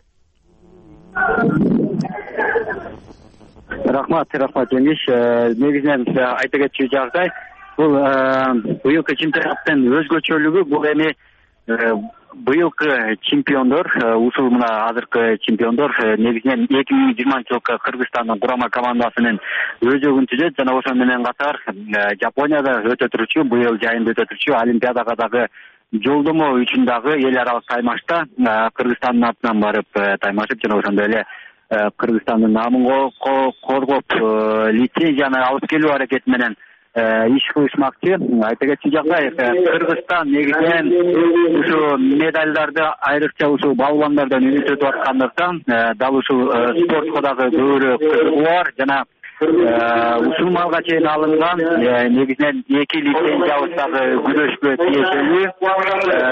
Рахмат, рахмат Жеңиш. Негизинен айта кетчү жагдай, бул быйылкы чемпионаттын өзгөчөлүгү бул эми быйылкы чемпиондор, ушул мына азыркы чемпиондор негизинен эки миң жыйырманчы жылкы Кыргызстандын курама командасынын өзөгүн түзөт жана ошону менен катар Жапонияда өтө турчу, быйыл жайында өтө турчу Олимпиадага дагы жолдомо үчүн дагы эл аралык таймашта Кыргызстандын атынан барып таймашып жана ошондой эле Кыргызстандын намын коргоп лицензияны алып келүү аракети менен иш кылышмакчы. Айта кетчү жагдай, Кыргызстан негизинен ушу медалдарды айрыкча ушул балуандардан үнөтүп аткандыктан дал ушул спортко дагы көбүрөөк кызыгуу бар жана ушул малга чейин алынган негизинен эки лицензиябыз дагы күрөшкө тиешелүү.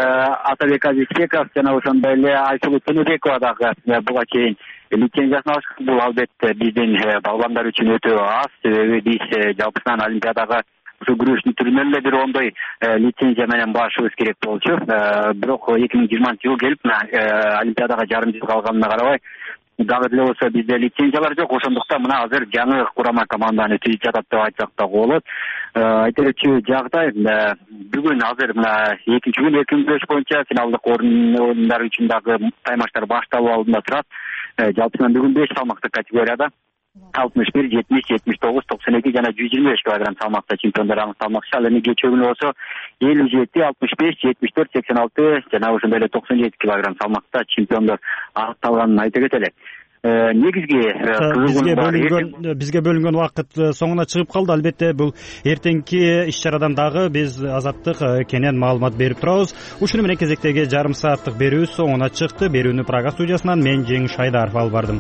Атабек Азизбеков жана ошондой эле Айсулуу Төнөбекова дагы буга чейин лицензиясын алышкан. Бул албетте биздин балбандар үчүн өтө аз, себеби биз жалпысынан олимпиадага ушу күрөштүн түрүнөн эле бир ондой лицензия менен барышыбыз керек болчу. Бирок эки миң жыйырманчы жыл келип олимпиадага жарым жыл калганына карабай дагы деле болсо бизде лицензиялар жок. Ошондуктан мына азыр жаңы курама команданы түзүп жатат деп айтсак да болот. Айта кетчү жагдай, бүгүн азыр мына экинчи күн эркин күрөш боюнча финалдык орундар үчүн дагы таймаштар башталуу алдында турат. Жалпысынан бүгүн беш салмактык категорияда алтымыш бир, жетимиш, жетимиш тогуз, токсон эки жана жүз жыйырма беш килограмм салмакта чемпиондор аңсалмакчы. Ал эми кечээ күнү болсо элүү жети, алтымыш беш, жетимиш төрт, сексен алты жана ошондой эле токсон жети килограмм салмакта чемпиондор аныкталганын айта кетели. Негизги бизге бөлүнгөн бизге бөлүнгөн убакыт соңуна чыгып калды. Албетте бул эртеңки иш чарадан дагы биз азаттык кенен маалымат берип турабыз. Ушуну менен кезектеги жарым сааттык берүүбүз соңуна чыкты. Берүүнү Прага студиясынан мен Жеңиш Айдаров алып бардым.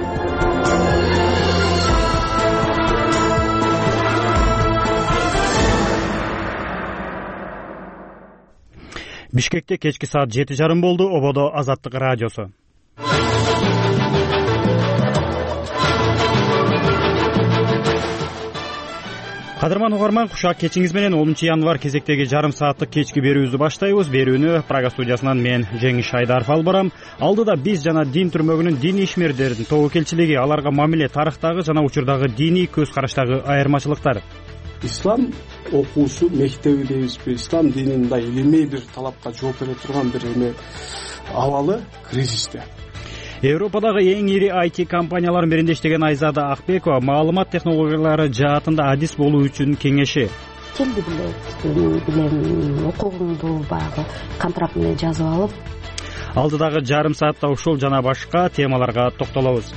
Бишкекте кечки саат жети жарым болду. Ободо Азаттык радиосу. Кадырман угарман, кушак кечиңиз менен онунчу январь кезектеги жарым сааттык кечки берүүбүздү баштайбыз. Берүүнү Прага студиясынан мен Жеңиш Айдаров алып барам. Алдыда биз жана дин түрмөгүнүн диний ишмердеринин тобокелчилиги, аларга мамиле, тарыхтагы жана учурдагы диний көз караштагы айырмачылыктар. Ислам окуусу мектеби дейбизби, ислам дининин мындай илимий бир талапка жооп бере турган бир эме абалы кризисте. Европадагы эң ири ай ти компаниялардын биринде иштеген Айзада Акбекова маалымат технологиялары жаатында адис болуу үчүн кеңеши. Келди билет билем укугуңду баягы контракт менен жазып алып. Алдыдагы жарым саатта ушул жана башка темаларга токтолобуз.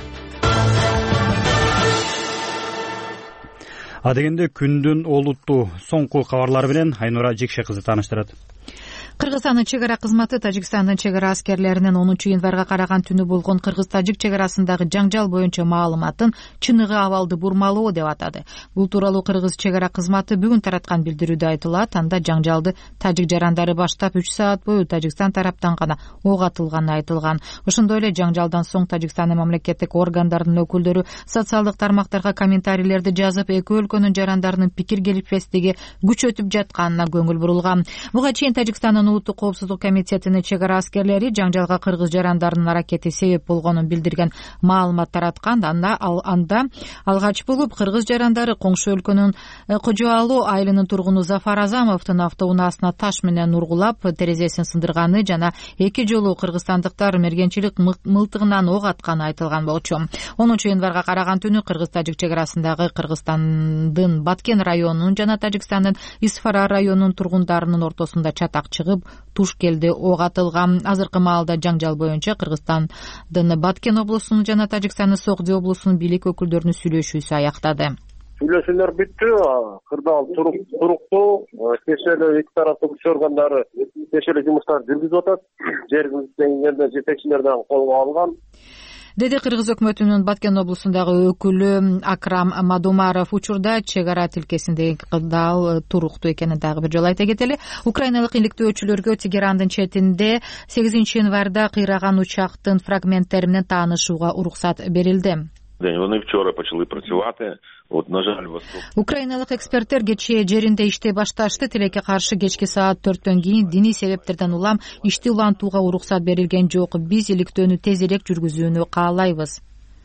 Адегенде күндүн олуттуу соңку кабарлары менен Айнура Жекше кызы тааныштырат. Кыргызстандын чек ара кызматы Тажикстандын чек ара аскерлеринин онунчу январга караган түнү болгон кыргыз-тажик чек арасындагы жаңжал боюнча маалыматын чыныгы абалды бурмалоо деп атады. Бул тууралуу кыргыз чек ара кызматы бүгүн тараткан билдирүүдө айтылат. Анда жаңжалды тажик жарандары баштап үч саат бою Тажикстан тараптан гана ок атылганы айтылган. Ошондой эле жаңжалдан соң Тажикстандын мамлекеттик органдарынын өкүлдөрү социалдык тармактарга комментарийлерди жазып, эки өлкөнүн жарандарынын пикир келишпестиги күчөтүп жатканына көңүл бурулган. Буга чейин Тажикстандын Улуттук коопсуздук комитетинин чек ара аскерлери жаңжалга кыргыз жарандарынын аракети себеп болгонун билдирген маалымат тараткан. Анда анда алгач болуп кыргыз жарандары коңшу өлкөнүн Кожоалуу айылынын тургуну Зафар Азамовдун автоунаасына таш менен ургулап, терезесин сындырганы жана эки жолу кыргызстандыктар мергенчилик мылтыгынан ок атканы айтылган болчу. онунчу январга караган түнү кыргыз-тажик чек арасындагы Кыргызстандын Баткен районунун жана Тажикстандын Исфара районунун тургундарынын ортосунда чатак чыгып, туш келди ок атылган. Азыркы маалда жаңжал боюнча Кыргызстандын Баткен облусунун жана Тажикстандын Согди облусунун бийлик өкүлдөрүнүн сүйлөшүүсү аяктады. Сүйлөшүүлөр бүттү, кырдаал туруктуу, тиешелүү эки тараптын күч органдары тиешелүү жумуштарды жүргүзүп атат. Жергиликтүү жетекчилерден колго алган. Деди Кыргыз өкмөтүнүн Баткен облусундагы өкүлү Акрам Мадумаров. Учурда чек ара тилкесиндеги кырдаал туруктуу экенин дагы бир жолу айта кетели. Украиналык иликтөөчүлөргө Тегерандын четинде сегизинчи январда кыйраган учактын фрагменттери менен таанышууга уруксат берилди. Вони вчора почали працювати. От, на жаль, восток. Украиналык эксперттер кечээ жеринде иштей башташты. Тилекке каршы кечки саат төрттөн кийин диний себептерден улам ишти улантууга уруксат берилген жок. Биз иликтөөнү тезирээк жүргүзүүнү каалайбыз,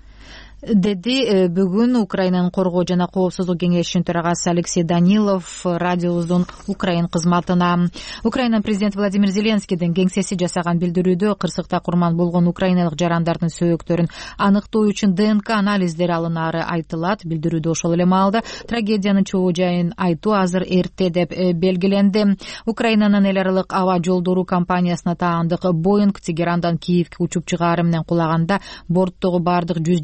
деди бүгүн Украинанын коргоо жана коопсуздук кеңешинин төрагасы Алексей Данилов радиобуздун Украин кызматына. Украинанын президенти Владимир Зеленскийдин кеңсеси жасаган билдирүүдө кырсыкта курман болгон украиналык жарандардын сөөктөрүн аныктоо үчүн ДНК анализдери алынары айтылат. Билдирүүдө ошол эле маалда трагедиянын чоо жайын айтуу азыр эрте деп белгиленди. Украинанын эл аралык аба жолдору компаниясына таандык Боинг Тегерандан Киевге учуп чыгаары менен кулаганда борттогу бардык жүз жетимиш алты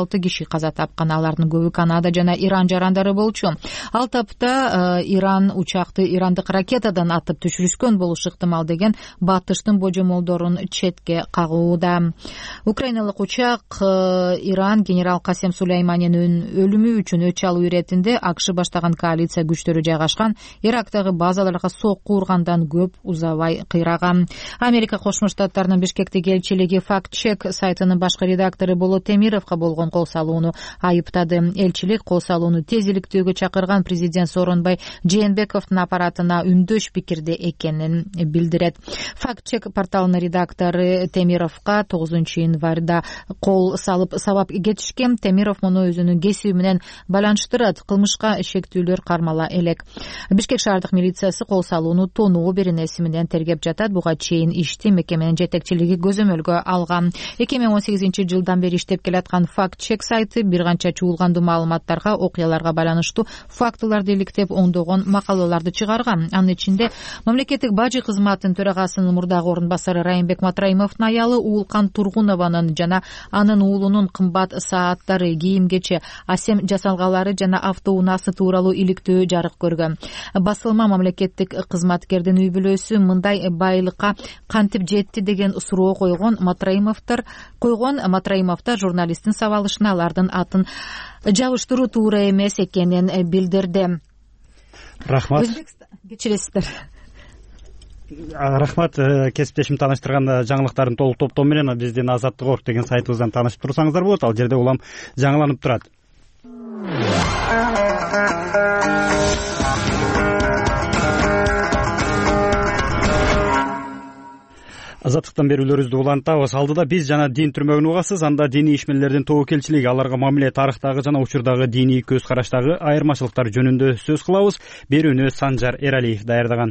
алты киши каза тапкан. Алардын көбү Канада жана Иран жарандары болчу. Ал тапта Иран учакты ирандык ракетадан атып түшүрүшкөн болушу ыктымал деген батыштын божомолдорун четке кагууда. Украиналык учак Иран генерал Касем Сулейманинин өлүмү үчүн өч алуу иретинде АКШ баштаган коалиция күчтөрү жайгашкан Ирактагы базаларга сокку ургандан көп узабай кыйраган. Америка Кошмо Штаттарынын Бишкектеги элчилиги Fact Check сайтынын башкы редактору Болот Темировго болгон кол салууну айыптады. Элчилик кол салууну тез иликтөөгө чакырган президент Сооронбай Жээнбековдун аппаратына үндөш пикирде экенин билдирет. Fact Check порталынын редактору Темировго тогузунчу январда кол салып сабап кетишкен. Темиров муну өзүнүн кесиби менен байланыштырат. Кылмышка шектүүлөр кармала элек. Бишкек шаардык милициясы кол салууну тоноо беренеси менен тергеп жатат. Буга чейин ишти мекеменин жетекчилиги көзөмөлгө алган. эки миң он сегизинчи жылдан бери иштеп келаткан Fact Check сайты бир канча чуулгандуу маалыматтарга, окуяларга байланыштуу фактыларды иликтеп ондогон макалаларды чыгарган. Анын ичинде мамлекеттик бажы кызматынын төрагасынын мурдагы орун басары Райымбек Матраимовдун аялы Уулкан Тургунованын жана анын уулунун кымбат сааттары, кийим-кече, асем жасалгалары жана автоунаасы тууралуу иликтөө жарык көргөн. Басылма мамлекеттик кызматкердин үй бүлөсү мындай байлыкка кантип жетти деген суроо койгон Матраимовдор койгон Матраимовдор журналисттин сабалышына алардын атын жабыштыруу туура эмес экенин билдирди. Рахмат. Кечиресиздер. Рахмат, кесиптешим тааныштырган жаңылыктардын толук топтому менен биздин Азаттык орг деген сайтыбыздан таанышып турсаңыздар болот. Ал жерде улам жаңыланып турат. Азаттыктан берүүлөрүбүздү улантабыз. Алдыда биз жана дин түрмөгүн угасыз. Анда диний ишмерлердин тобокелчилиги, аларга мамиле тарыхтагы жана учурдагы диний көз караштагы айырмачылыктар жөнүндө сөз кылабыз. Берүүнү Санжар Эралиев даярдаган.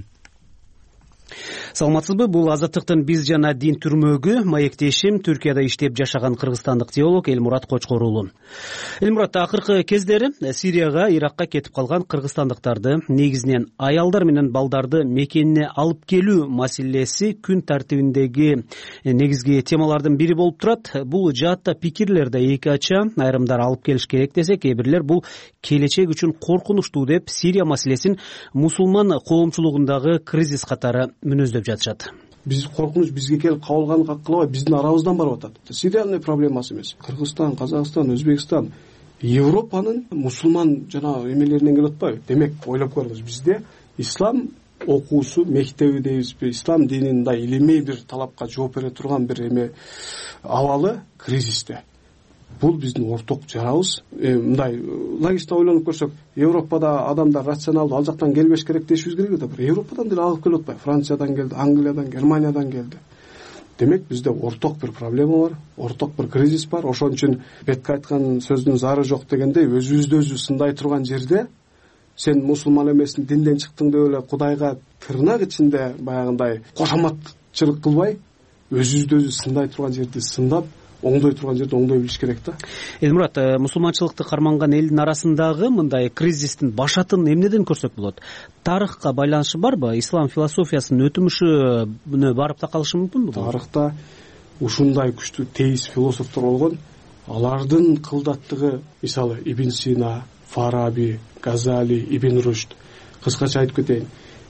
Саламатсызбы? Бул Азаттыктын биз жана дин түрмөгү. Маектешим Түркияда иштеп жашаган кыргызстандык теолог Элмурат Кочкор уулу. Элмурат, акыркы кездери Сирияга, Иракка кетип калган кыргызстандыктарды, негизинен аялдар менен балдарды мекенине алып келүү маселеси күн тартибиндеги негизги темалардын бири болуп турат. Бул жаатта пикирлер да эки ача. Айрымдар алып келиш керек десе, кээ бирлер бул келечек үчүн коркунучтуу деп Сирия маселесин мусулман коомчулугундагы кризис катары мүнөздөп жатышат. Биз коркунуч бизге келип кабылган кылабай, биздин арабыздан барып атат. Сириянын проблемасы эмес. Кыргызстан, Казакстан, Өзбекстан, Европанын мусулман жана эмелеринен келип атпайбы? Демек, ойлоп көрүңүз, бизде ислам окуусу, мектеби дейбизби, ислам динин мындай илимий бир талапка жооп бере турган бир эме абалы кризисте. Бул биздин орток жарабыз. Мындай логично ойлонуп көрсөк, Европада адамдар рационалдуу ал жактан келбеш керек дешибиз керек да. Европадан деле алып келип атпайбы? Франциядан келди, Англиядан, Германиядан келди. Демек бизде орток бир проблема бар, орток бир кризис бар. Ошон үчүн бетке айткан сөздүн зары жок дегендей, өзүбүздү өзү сындай турган жерде сен мусулман эмесиң, динден чыктың деп эле Кудайга тырнак ичинде баягындай кошоматчылык кылбай, өзүбүздү өзү сындай турган жерди сындап, оңдой турган жерде оңдой билиш керек да. Элмурат, мусулманчылыкты карманган элдин арасындагы мындай кризистин башатын эмнеден көрсөк болот? Тарыхка байланышы барбы? Ислам философиясынын өтүмүшүнө барып такалышы мүмкүнбү? Тарыхта ушундай күчтүү теист философтор болгон. Алардын кылдаттыгы, мисалы Ибн Сина, Фараби, Газали, Ибн Рушд. Кыскача айтып кетейин.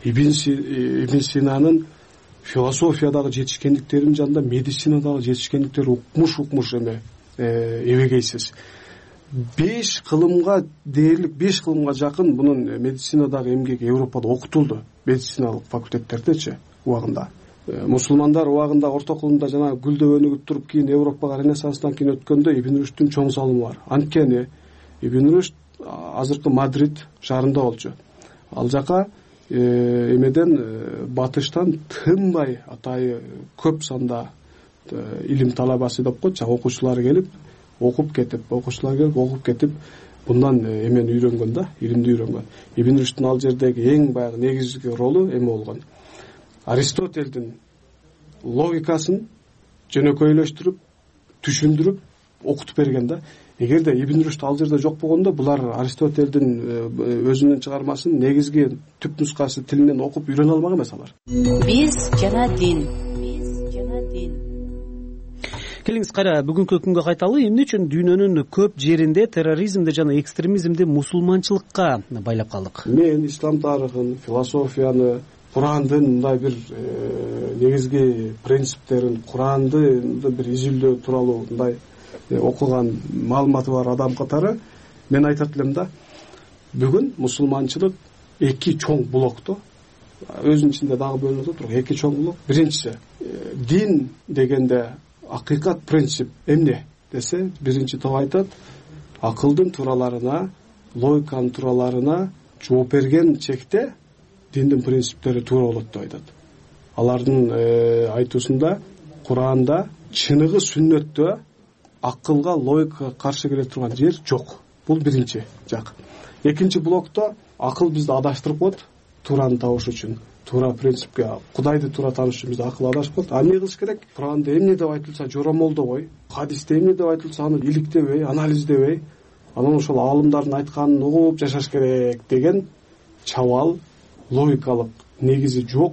Ибн Синанын философиядагы жетишкендиктеринин жанында медицинадагы жетишкендиктери укмуш укмуш эме эбегейсиз. беш кылымга дээрлик, беш кылымга жакын бунун медицинадагы эмгеги Европада окутулду. Медициналык факультеттердечи убагында. Мусулмандар убагында орто кылымда жана гүлдөп өнүгүп туруп, кийин Европага Ренессанстан кийин өткөндө Ибн Руштдун чоң салымы бар. Анткени Ибн Рушд азыркы Мадрид шаарында болчу. Ал жака эмеден батыштан тынбай атайы көп санда илим талабасы деп койчу, окуучулар келип окуп кетип, окуучулар келип окуп кетип, bundan emeni үйрөнгөн да, илимди үйрөнгөн. Ибн Рушдтун ал жердеги эң баягы негизги ролу эме болгон. Аристотельдин логикасын жөнөкөйлөштүрүп, түшүндүрүп, окутуп берген да. Эгерде Ибн Рушд ал жерде жок болгондо, булар Аристотельдин өзүнүн чыгармасын негизги түп нускасы тилинен окуп үйрөнө алмак эмес алар. Биз жана дин. келиңиз кайра бүгүнкү күнгө кайталы. Эмне үчүн дүйнөнүн көп жеринде терроризмди жана экстремизмди мусулманчылыкка байлап калдык? Мен ислам тарыхын, философияны, Курандын мындай бир негизги принциптерин, Куранды бир изилдөө тууралуу мындай окуган маалыматы бар адам катары мен айтат элем да, бүгүн мусулманчылык эки чоң блокто, өзүнүн ичинде дагы бөлүнүп атат, эки чоң блок. Биринчиси, дин дегенде акыйкат принцип эмне десе, биринчи топ айтат, акылдын туураларына, логиканын туураларына жооп берген чекте диндин принциптери туура болот деп айтат. Алардын айтуусунда Куранда чыныгы сүннөттө акылга, логикага каршы келе турган жер жок. Бул биринчи жак. Экинчи блокто акыл бизди адаштырып коет, туураны табыш үчүн, туура принципке, Кудайды туура тааныш үчүн бизди акыл адашып коет. А эмне кылыш керек? Куранда эмне деп айтылса жоромолдобой, хадисте эмне деп айтылса аны иликтебей, анализдебей, анан ошол аалымдардын айтканын угуп жашаш керек деген чабал, логикалык негизи жок.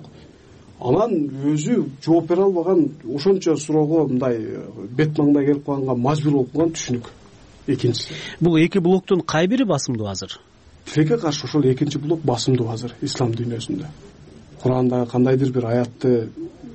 Анан өзү жооп бере албаган, ошончо суроого мындай бет маңдай келип калганга мажбур болуп калган түшүнүк. Экинчиси. Бул эки блоктун кай бири басымдуу азыр? Тилекке каршы ошол экинчи блок басымдуу азыр ислам дүйнөсүндө. Курандагы кандайдыр бир аятты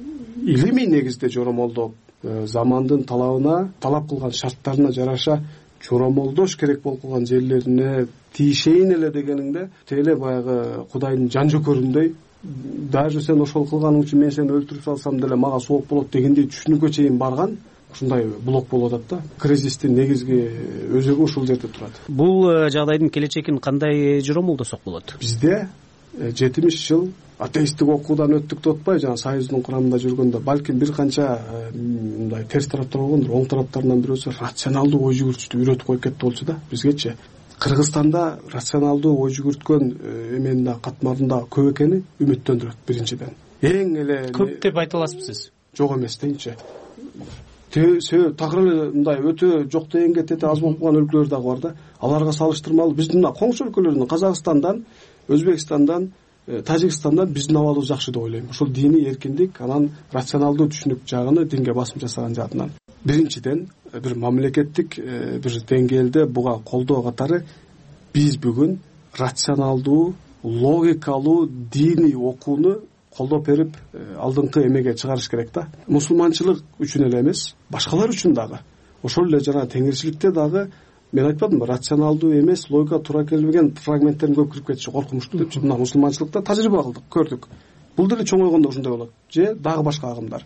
илимий негизде жоромолдоп, замандын талабына, талап кылган шарттарына жараша жоромолдош керек болуп калган жерлерине тийишейин эле дегениңде, теле баягы Кудайдын жан жөкөрүндөй, даже сен ошол кылганың үчүн мен сени өлтүрүп салсам деле мага сооп болот дегендей түшүнүккө чейин барган ушундай блок болуп атат да. Кризистин негизги өзөгү ушул жерде турат. Бул жагдайдын келечегин кандай жоромолдосок болот? Бизде жетимиш жыл атеисттик окуудан өттүк деп атпайбы, жана Союздун курамында жүргөндө балким бир канча мындай терс тараптар болгондур. Оң тараптарынан бирөөсү рационалдуу ой жүгүртүштү үйрөтүп коюп кетти болчу да бизгечи. Кыргызстанда рационалдуу ой жүгүрткөн эменин да катмарында көп экени үмүттөндүрөт биринчиден. Эң эле көп деп айта аласызбы сиз? Жок эмес дейинчи. Төө такыр эле мындай өтө жок дегенге тете аз болуп калган өлкөлөр дагы бар да. Аларга салыштырмалуу биздин мына коңшу өлкөлөрдөн, Казакстандан, Өзбекстандан, Тажикстандан биздин абалыбыз жакшы деп ойлойм. Ошол диний эркиндик, анан рационалдуу түшүнүк жагыны динге басым жасаган жагынан. Биринчиден бир мамлекеттик бир деңгээлде буга колдоо катары биз бүгүн рационалдуу, логикалуу диний окууну колдоп берип алдыңкы эмеге чыгарыш керек да. Мусулманчылык үчүн эле эмес, башкалар үчүн дагы. Ошол эле жана теңирчиликте дагы мен айтпадымбы, рационалдуу эмес, логика туура келбеген фрагменттерин көп кирип кетиши коркунучтуу депчи. Мына мусулманчылыкта тажрыйба кылдык, көрдүк. Бул деле чоңойгондо ушундай болот. Же дагы башка агымдар.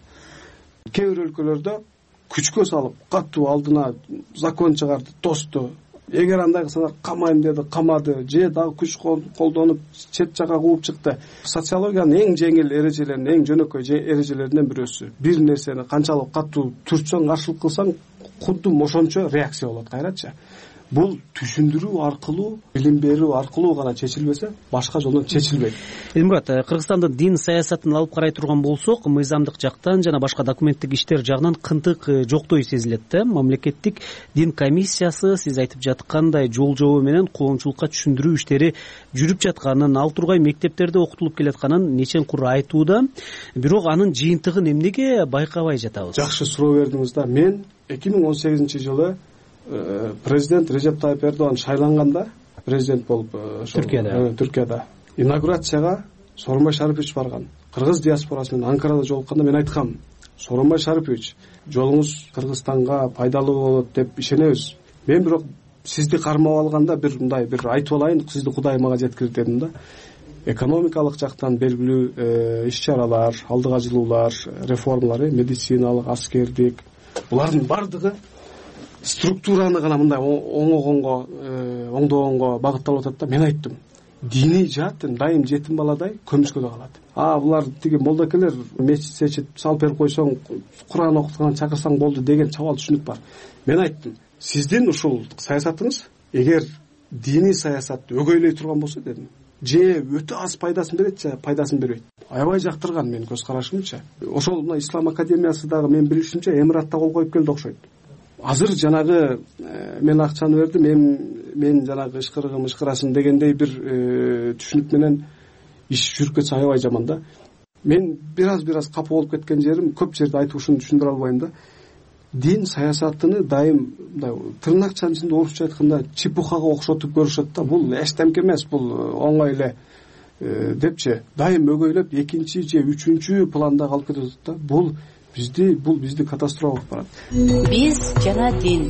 Кээ бир өлкөлөрдө күчкө салып, катуу алдына закон чыгарды, тосту. Эгер андай кылсаңар камайм деди, камады. Же дагы күч колдонуп чет жака кууп чыкты. Социологиянын эң жеңил эрежелеринин, эң жөнөкөй эрежелеринен бирөөсү. Бир нерсени канчалык катуу туртсаң, каршылык кылсаң, кудум ошончо реакция болот, кайрачы. Бул түшүндүрүү аркылуу, билим берүү аркылуу гана чечилбесе, башка жолдон чечилбейт. Элмурат, Кыргызстандын дин саясатын алып карай турган болсок, мыйзамдык жактан жана башка документтик иштер жагынан кынтык жоктой сезилет да. Мамлекеттик дин комиссиясы сиз айтып жаткандай жол жобо менен коомчулукка түшүндүрүү иштери жүрүп жатканын, ал тургай мектептерде окутулуп келатканын нечен кур айтууда. Бирок анын жыйынтыгын эмнеге байкабай жатабыз? Жакшы суроо бердиңиз да. Мен эки миң он сегизинчи жылы президент Режеп Тайып Эрдоган шайланганда, президент болуп Түркияда, Түркияда инаугурацияга Сооронбай Шарипович барган. Кыргыз диаспорасы менен Анкарада жолукканда мен айткам: Сооронбай Шарипович, жолуңуз Кыргызстанга пайдалуу болот деп ишенебиз. Мен бирок сизди кармап алганда бир мындай бир айтып алайын, сизди Кудай мага жеткир дедим да. Экономикалык жактан белгилүү иш-чаралар, алдыга жылуулар, реформалар, медициналык, аскердик, булардын бардыгы структураны гана мындай оңогонго, оңдогонго багытталып атат да. Мен айттым, диний жаатын дайым жетим баладай көмүскөдө калат. А булар тиги молдокелер мечит сечит салып берип койсоң, Куран окутканга чакырсаң болду деген чабал түшүнүк бар. Мен айттым, сиздин ушул саясатыңыз эгер диний саясат өгөйлөй турган болсо дедим, же өтө аз пайдасын берет, же пайдасын бербейт. Аябай жактырган менин көз карашымча. Ошол мына Ислам академиясы дагы мен билишимче Эмиратта кол коюп келди окшойт. Азыр жанагы мен акчаны бердим, мен мен жанагы ышкырыгым ышкырасын дегендей бир түшүнүк менен иш жүрүп кетсе аябай жаман да. Мен бир аз бир аз капа болуп кеткен жерим, көп жерде айтып ушуну түшүндүрө албайм да. дин саясатыны дайым мындай тырнакчанын ичинде орусча айтканда чепухага окшотуп көрүшөт да. Бул эчтемке эмес, бул оңой эле депчи дайым өгөйлөп экинчи же үчүнчү планда калып кетет да. Бул бизди бул бизди катастрофа кылып барат. Биз жана дин.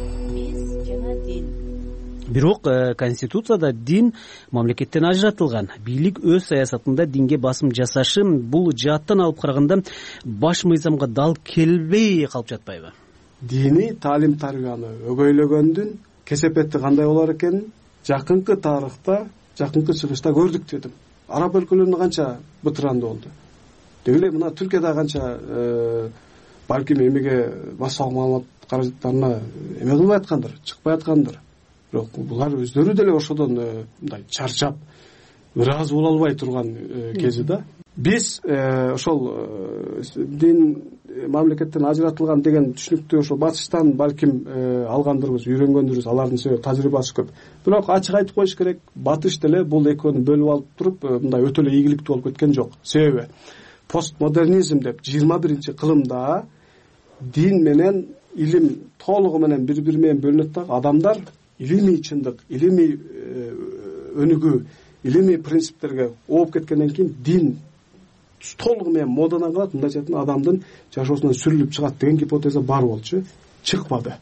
Бирок конституцияда дин мамлекеттен ажыратылган. Бийлик өз саясатында динге басым жасашы бул жааттан алып караганда баш мыйзамга дал келбей калып жатпайбы? Дини таалим тарбияны өгөйлөгөндүн кесепети кандай болор экенин жакынкы тарыхта, жакынкы чыгышта көрдүк дедим. Араб өлкөлөрүндө канча бытыранды болду. Деги эле мына Түркияда канча балким эмеге массалык маалымат каражаттарына эме кылбай аткандыр, чыкпай аткандыр. Бирок булар өздөрү деле ошодон мындай чарчап ыраазы боло албай турган кези да. Биз ошол дин мамлекеттен ажыратылган деген түшүнүктү ошол батыштан балким алгандырбыз, үйрөнгөндүрбүз, алардын себеби тажрыйбасы көп. Бирок ачык айтып коюш керек, батыш деле бул экөөнү бөлүп алып туруп мындай өтө эле ийгиликтүү болуп кеткен жок. Себеби постмодернизм деп жыйырма биринчи кылымда дин менен илим толугу менен бири-бири менен бөлүнөт да. Адамдар илимий чындык, илимий өнүгүү, илимий принциптерге ооп кеткенден кийин дин толугу менен модадан калат, мындайча айтканда адамдын жашоосунан сүрүлүп чыгат деген гипотеза бар болчу. Чыкпады.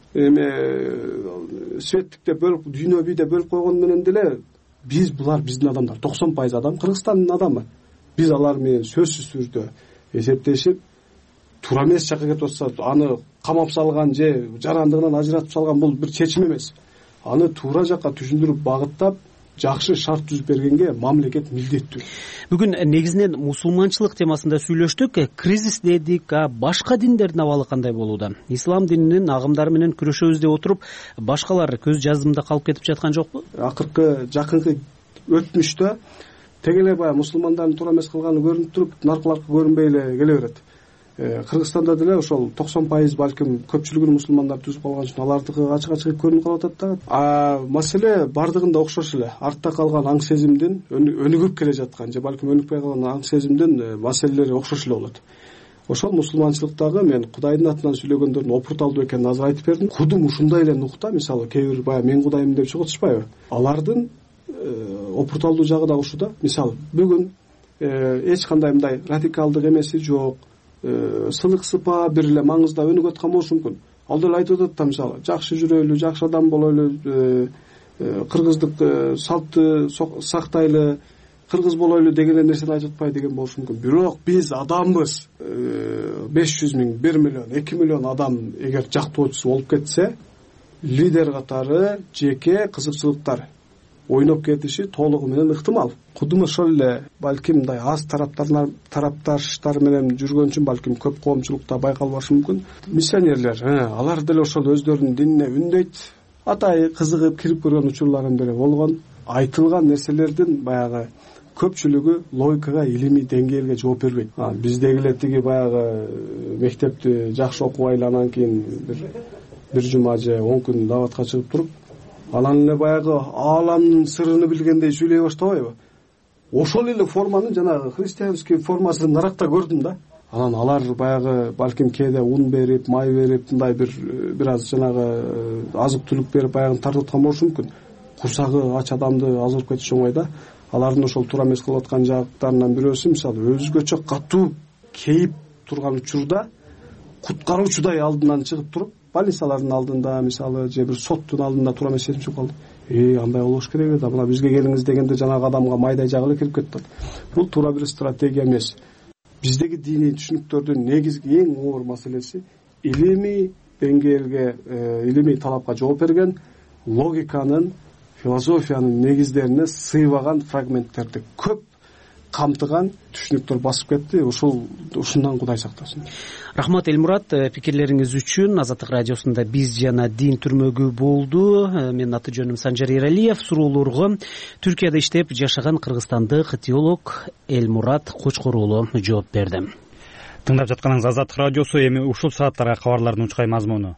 Эми светтик деп бөлүп, дүйнөбүй деп бөлүп койгон менен деле биз булар биздин адамдар, токсон пайыз адам Кыргызстандын адамы. Биз алар менен сөзсүз түрдө эсептешип, туура эмес жакка кетип атса, аны камап салган же жарандыгынан ажыратып салган бул бир чечим эмес. Аны туура жакка түшүндүрүп, багыттап, жакшы шарт түзүп бергенге мамлекет милдеттүү. Бүгүн негизинен мусулманчылык темасында сүйлөштүк. Кризис дедик, а башка диндердин абалы кандай болууда? Ислам дининин агымдары менен күрөшөбүз деп отуруп, башкалар көз жазымында калып кетип жаткан жокпу? Акыркы жакынкы өтмүштө тег эле баягы мусулмандардын туура эмес кылганы көрүнүп туруп, наркыларга көрүнбөй эле келе берет. Кыргызстанда деле ошол токсон пайыз балким көпчүлүгүн мусулмандар түзүп калган үчүн алардыкы ачык-ачык көрүнүп калып атат да. А маселе бардыгында окшош эле. Артта калган аң сезимдин, өнүгүп келе жаткан же балким өнүкпөй калган аң сезимдин маселелери окшош эле болот. Ошол мусулманчылыктагы мен Кудайдын атынан сүйлөгөндөрдүн опурталдуу экенин азыр айтып бердим. Кудум ушундай эле нукта, мисалы кээ бир баягы мен Кудайым деп чыгып атышпайбы? Алардын опурталдуу жагы да ушул да. Мисалы бүгүн эч кандай мындай радикалдык эмеси жок. Сылык сыпа бир эле маңызда өнүгүп аткан болушу мүмкүн. Ал деле айтып атат да, мисалы жакшы жүрөлү, жакшы адам болойлу, кыргыздык салтты сактайлы, кыргыз болойлу деген нерсени айтып атпай деген болушу мүмкүн. Бирок биз адамбыз. беш жүз миң, бир миллион, эки миллион адам эгер жактоочусу болуп кетсе, лидер катары жеке кызыкчылыктар ойноп кетиши толугу менен ыктымал. Кудум ошол эле балким мындай аз тараптарлар тарапташтар менен жүргөн үчүн балким көп коомчулукта байкалбашы мүмкүн. Миссионерлер, алар деле ошол өздөрүнүн динине үндөйт. Атай кызыгып кирип көргөн учурларым деле болгон. Айтылган нерселердин баягы көпчүлүгү логикага, илимий деңгээлге жооп бербейт. Биздеги эле тиги баягы мектепти жакшы окубайлы анан кийин бир бир жума же он күн дабатка чыгып туруп, анан эле баягы ааламдын сырын билгендей сүйлөй баштабайбы? Ошол эле форманы жанагы христианский формасын наракта көрдүм да. Анан алар баягы балким кээде ун берип, май берип, мындай бир бир аз жанагы азык-түлүк берип баягы тартып аткан болушу мүмкүн. Курсагы ач адамды азырып кетиш оңой да. Алардын ошол туура эмес кылып аткан жактарынан бирөөсү, мисалы өзгөчө катуу кейип турган учурда куткаруучудай алдынан чыгып туруп, полициялардын алдында, мисалы же бир соттун алдында туура эмес чечим чыгып калды. Э, андай болуш керек да, мына бизге келиңиз дегенде жанагы адамга майдай жагы эле кирип кетти. Бул туура бир стратегия эмес. Биздеги диний түшүнүктөрдүн негизги эң оор маселеси илимий деңгээлге, илимий талапка жооп берген, логиканын, философиянын негиздерине сыйбаган фрагменттерди көп камтыган түшүнүктөр басып кетти. Ушул ушундан Кудай сактасын. Рахмат Элмурат, пикирлериңиз үчүн. Азаттык радиосунда биз жана дин түрмөгү болду. Менин аты жөнүм Санжар Эралиев. Суроолорго Түркияда иштеп жашаган кыргызстандык теолог Элмурат Кочкор уулу жооп берди. Тыңдап жатканыңыз Азаттык радиосу. Эми ушул сааттарга кабарлардын учкай мазмуну.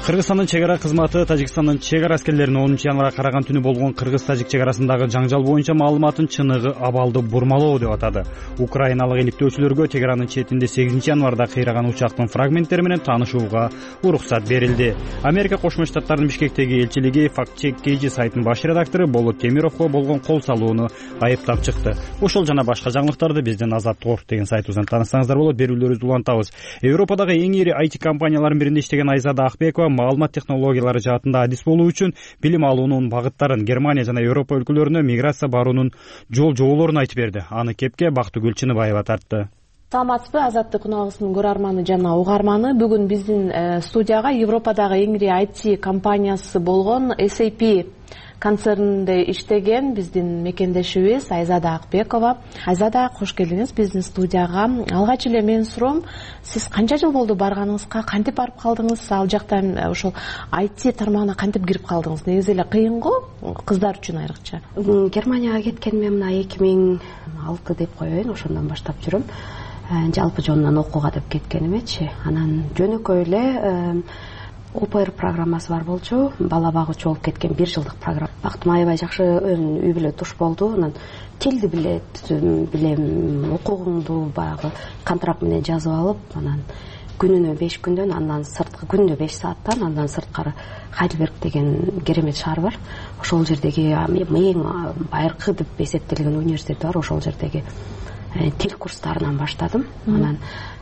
Кыргызстандын чек ара кызматы Тажикстандын чек ара аскерлеринин онунчу январга караган түнү болгон кыргыз-тажик чек арасындагы жаңжал боюнча маалыматын чыныгы абалды бурмалоо деп атады. Украиналык иликтөөчүлөргө чек аранын четинде сегизинчи январда кыйраган учактын фрагменттери менен таанышууга уруксат берилди. Америка Кошмо Штаттарынын Бишкектеги элчилиги факт-чек кейжи сайтынын баш редактору Болот Темировго болгон кол салууну айыптап чыкты. Ошол жана башка жаңылыктарды биздин Азаттык орг деген сайтыбыздан таанысаңыздар болот. Берүүлөрүбүздү улантабыз. Европадагы эң ири ай ти компанияларынын биринде иштеген Айзада Акбекова маалымат технологиялары жаатында адис болуу үчүн билим алуунун багыттарын Германия жана Европа өлкөлөрүнө миграция баруунун жол жоболорун айтып берди. Аны кепке Бактыгүл Чыныбаева тартты. Саламатсызбы, Азаттык күнүбүздүн көрөрманы жана угарманы. Бүгүн биздин студияга Европадагы эң ири ай ти компаниясы болгон эс эй пи концернинде иштеген биздин мекендешибиз Айзада Акбекова. Айзада, кош келдиңиз биздин студияга. Алгач эле менин суроом, сиз канча жыл болду барганыңызга, кантип барып калдыңыз? Ал жактан ошол ай ти тармагына кантип кирип калдыңыз? Негизи эле кыйын го, кыздар үчүн айрыкча. Германияга кеткениме мына эки миң алты деп коеюн, ошондон баштап жүрөм. Жалпы жонунан окууга деп кеткенимечи. Анан жөнөкөй эле о пэ эр программасы бар болчу, бала багуучу болуп кеткен бир жылдык программа. Бактым аябай жакшы үй бүлө туш болду. Анан тилди билет, билем, окууңду баягы контракт менен жазып алып, анан күнүнө беш күндөн, андан сырткы күнүнө беш сааттан, андан сырткары Хайдельберг деген керемет шаар бар. Ошол жердеги эң байыркы деп эсептелген университет бар. Ошол жердеги тил курстарынан баштадым. Анан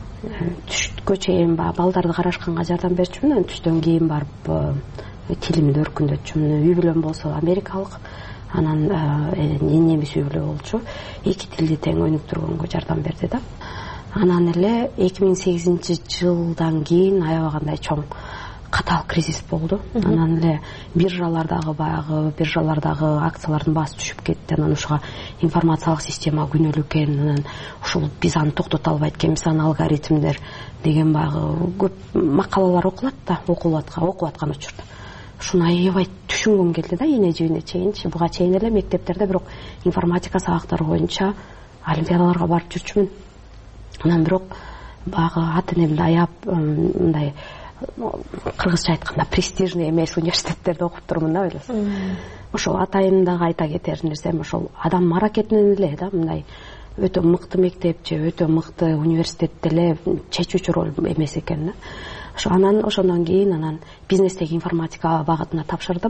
түшкө чейин балдарды карашканга жардам берчүмүн. Түштөн кийин барып тилимди өркүндөтчүмүн. Үй бүлөм болсо америкалык. Анан немис үй бүлө болчу. Эки тилди тең өнүктүргөнгө жардам берди да. Анан эле эки миң сегизинчи жылдан кийин аябагандай чоң катаал кризис болду. Анан эле биржалардагы баягы биржалардагы акциялардын баасы түшүп кетти. Анан ушуга информациялык система күнөөлүү экен. Анан ушул биз аны токтото албайт экенбиз, анан алгоритмдер деген баягы көп макалалар окулат да, окулуп аткан, окуп аткан учурда. Ушуну аябай түшүнгүм келди да, эне жибине чейинчи. Буга чейин эле мектептерде бирок информатика сабактары боюнча олимпиадаларга барып жүрчүмүн. Анан бирок баягы ата энемди аяп мындай кыргызча айтканда престижный эмес университеттерде окуп турмун да, ойлосоң. Ошол атайын дагы айта кетер нерсем, ошол адам аракетинен эле да, мындай өтө мыкты мектеп же өтө мыкты университет деле чечүүчү роль эмес экен да. Ошо анан ошондон кийин анан бизнестеги информатика багытына тапшырдым.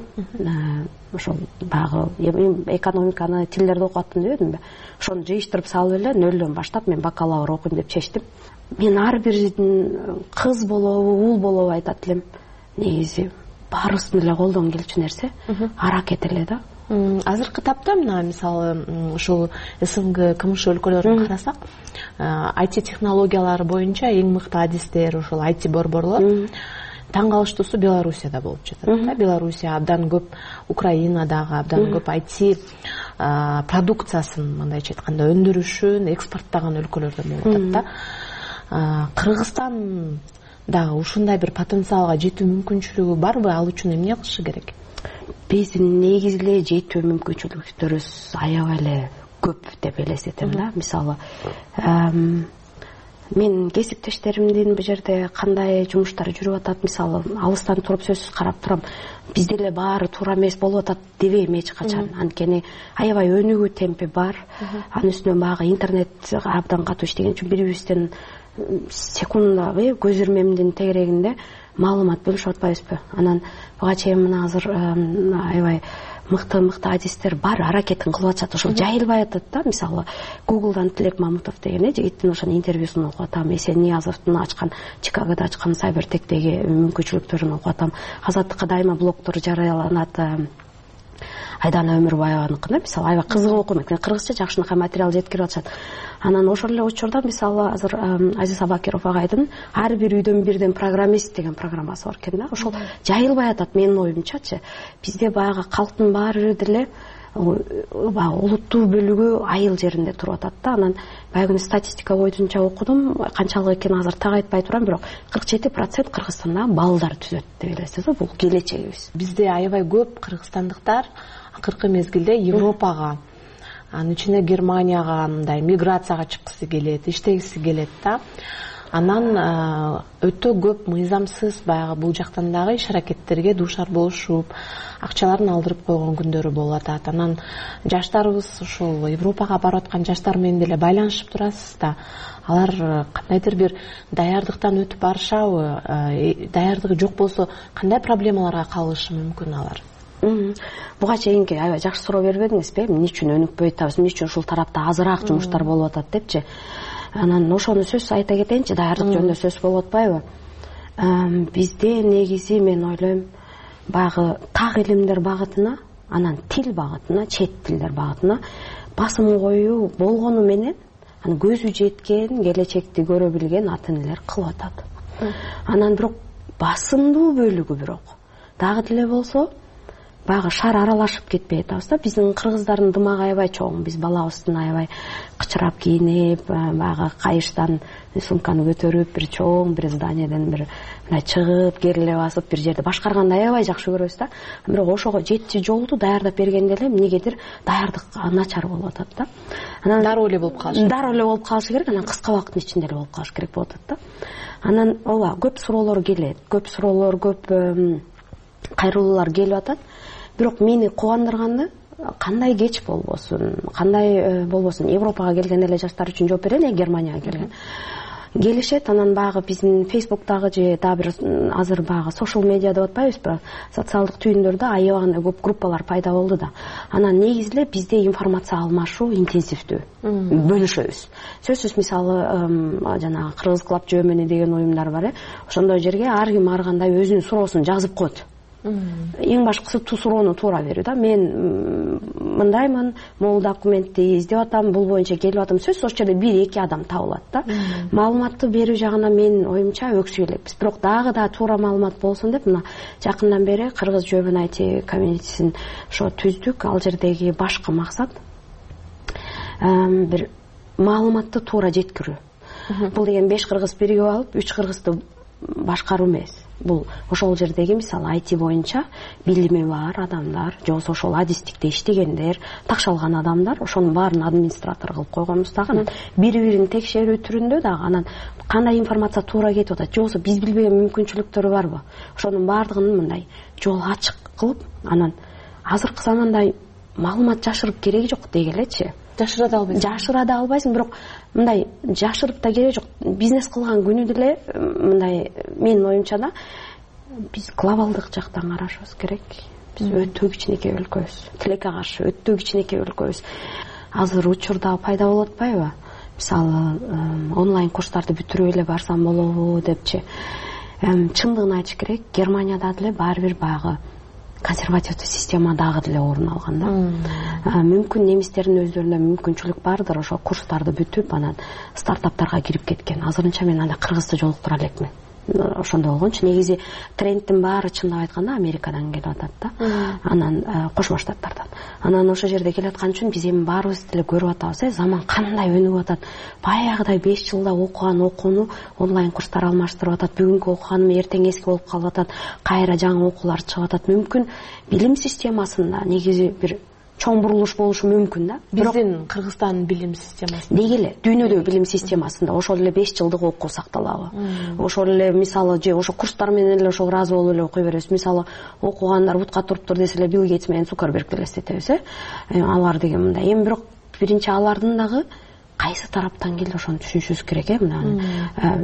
Ошол багы экономиканы, тилдерди окуп аттым дебедимби? Ошону жыйыштырып салып эле нөлдөн баштап мен бакалавр окуйм деп чечтим. Мен ар бир кыз болобу, уул болобу айтат элем. Негизи баарыбыздын эле колдон келчү нерсе аракет эле да. Азыркы тапта мына мисалы ушул эс эн гэ КМШ өлкөлөрүн карасак, ай ти технологиялары боюнча эң мыкты адистер, ушул ай ти борборлор таң калыштуусу Белоруссияда болуп жатат. Белоруссия абдан көп, Украинадагы абдан көп ай ти продукциясын мындайча айтканда өндүрүшүн, экспорттаган өлкөлөрдөн болуп атат да. Кыргызстан дагы ушундай бир потенциалга жетүү мүмкүнчүлүгү барбы? Ал үчүн эмне кылышы керек? Биздин негизи эле жетүү мүмкүнчүлүктөрүбүз аябай эле көп деп элестетем да. Мисалы, мен кесиптештеримдин бул жерде кандай жумуштары жүрүп атат, мисалы, алыстан туруп сөзсүз карап турам. Бизде эле баары туура эмес болуп атат дебейм эч качан. Анткени аябай өнүгүү темпи бар. Анын үстүнөн багы интернет абдан катуу иштеген үчүн бири-бирибизден секунда көз ирмемдин тегерегинде маалымат бөлүшүп атпайбызбы? Анан буга чейин мына азыр аябай мыкты мыкты адистер бар, аракетин кылып атышат. Ошол жайылбай атат да. Мисалы, Гуглдан Тилек Мамутов деген жигиттин ошонун интервьюсун окуп атам. Эсен Ниязовдун ачкан Чикагода ачкан Сайбертектеги мүмкүнчүлүктөрүн окуп атам. Азаттыкка дайыма блогдор жарыяланат. Айдана Өмүрбаеваныкына мисалы аябай кызыгып окуйм. Кыргызча жакшынакай материал жеткирип атышат. Анан ошол эле учурда мисалы азыр Азиз Абакиров агайдын ар бир үйдөн бирден программист деген программасы бар экен да. Ошол жайылбай атат менин оюмчачы. Бизде баягы калктын баары деле улуттуу бөлүгү айыл жеринде туруп атат да. Анан баягы күнү статистика боюнча окудум, канчалык экенин азыр так айтпай турам, бирок кырк жети процент Кыргызстанда балдар түзөт деп элестетсиз, бул келечегибиз. Бизде аябай көп кыргызстандыктар акыркы мезгилде Европага, анын ичинде Германияга мындай миграцияга чыккысы келет, иштегиси келет да. анан өтө көп мыйзамсыз баягы бул жактан дагы иш аракеттерге дуушар болушуп, акчаларын алдырып койгон күндөрү болуп атат. Анан жаштарыбыз ушул Европага барып аткан жаштар менен деле байланышып турасыз да. Алар кандайдыр бир даярдыктан өтүп барышабы, даярдыгы жок болсо кандай проблемаларга калышы мүмкүн алар? Буга чейинки аябай жакшы суроо бербедиңизби? Эмне үчүн өнүкпөй атабыз, эмне үчүн ушул тарапта азыраак жумуштар болуп атат депчи. Анан ошону сөз айта кетейинчи, даярдык жөнүндө сөз болуп атпайбы? Бизде негизи мен ойлойм, баягы так илимдер багытына, анан тил багытына, чет тилдер багытына басым коюу болгону менен көзү жеткен, келечекти көрө билген ата энелер кылып атат. Анан бирок басымдуу бөлүгү бирок дагы деле болсо баягы шаар аралашып кетпей атабыз да. Биздин кыргыздардын дымагы аябай чоң. Биз балабыздын аябай кычырап кийинип, баягы кайыштан сумканы көтөрүп, бир чоң бир зданияден бир мындай чыгып, кериле басып бир жерде башкарганды аябай жакшы көрөбүз да. Бирок ошого жетчи жолду даярдап бергенде эле эмнегедир даярдык начар болуп атат да. Анан дароо эле болуп калышы. Дароо эле болуп калышы керек, анан кыска убакыттын ичинде эле болуп калыш керек болуп атат да. Анан ооба көп суроолор келет, көп суроолор, көп кайрылуулар келип атат. Бирок мени кубандырганы кандай кеч болбосун, кандай болбосун, Европага келген эле жаштар үчүн жооп берели, Германияга келген. Келишет, анан баягы биздин Facebook'тагы же дагы бир азыр баягы social media деп атпайбызбы, социалдык түйүндөрдө аябагандай көп группалар пайда болду да. Анан негизи эле бизде информация алмашуу интенсивдүү, бөлүшөбүз. Сөзсүз мисалы жанагы Кыргыз клуб жөөмени деген уюмдар бар, э. Ошондой жерге ар ким ар кандай өзүнүн суроосун жазып коет. Эң башкысы ту суроону туура берүү да. Мен мындаймын, могул документти издеп атам, бул боюнча келип атам. Сөзсүз ошол жерде бир эки адам табылат да. Маалыматты берүү жагына мен оюмча өксү элекпиз. Бирок дагы да туура маалымат болсун деп мына жакындан бери Кыргыз жөөмөн ай ти комьюнитисин ошо түздүк. Ал жердеги башкы максат бир маалыматты туура жеткирүү. Бул деген беш кыргыз биригип алып, үч кыргызды башкаруу эмес. Бул ошол жердеги мисалы ай ти боюнча билими бар адамдар, же болбосо ошол адистикте иштегендер, такшалган адамдар, ошонун баарын администратор кылып койгонбуз дагы. Бири-бирин текшерүү түрүндө дагы анан кандай информация туура кетип атат, же болбосо биз билбеген мүмкүнчүлүктөрү барбы? Ошонун баардыгын мындай жол ачык кылып, анан азыркы заманда маалымат жашырып кереги жок дегелечи. Жашыра да албайсың. Жашыра да албайсың, бирок мындай жашырып да кереги жок. Бизнес кылган күнү деле мындай менин оюмча да биз глобалдык жактан карашыбыз керек. Биз өтө кичинекей өлкөбүз. Тилекке каршы өтө кичинекей өлкөбүз. Азыр учурда пайда болуп атпайбы? Мисалы, онлайн курстарды бүтүрүп эле барсам болобу депчи. Чындыгын айтыш керек, Германияда деле баары бир баягы консервативдүү система дагы деле орун алган да. Мүмкүн немистердин өздөрүндө мүмкүнчүлүк бардыр, ошо курстарды бүтүп, анан стартаптарга кирип кеткен. Азырынча мен анда кыргызды жолуктура элекмин. Ошондой болгончу. Негизи тренддин баары чындап айтканда Америкадан келип атат да. Анан Кошмо Штаттардан. Анан ошол жерде келип аткан үчүн биз эми баарыбыз деле көрүп атабыз, э, заман кандай өнүгүп атат. Баягыдай беш жылда окуган окууну онлайн курстар алмаштырып атат. Бүгүнкү окуганым эртең эски болуп калып атат. Кайра жаңы окуулар чыгып атат. Мүмкүн билим системасында негизи бир чоң бурулуш болушу мүмкүн да. Биздин Кыргызстандын билим системасы деги эле дүйнөдөгү билим системасында ошол эле беш жылдык окуу сакталабы? Ошол эле мисалы же ошо курстар менен эле ошол ыраазы болуп эле окуй беребиз. Мисалы окугандар бутка туруптур десе эле Билл Гейтс менен Цукерберг элестетебиз, э? Алар деген мындай. Эми бирок биринчи алардын дагы кайсы тараптан келди ошону түшүнүшүбүз керек, э? Мына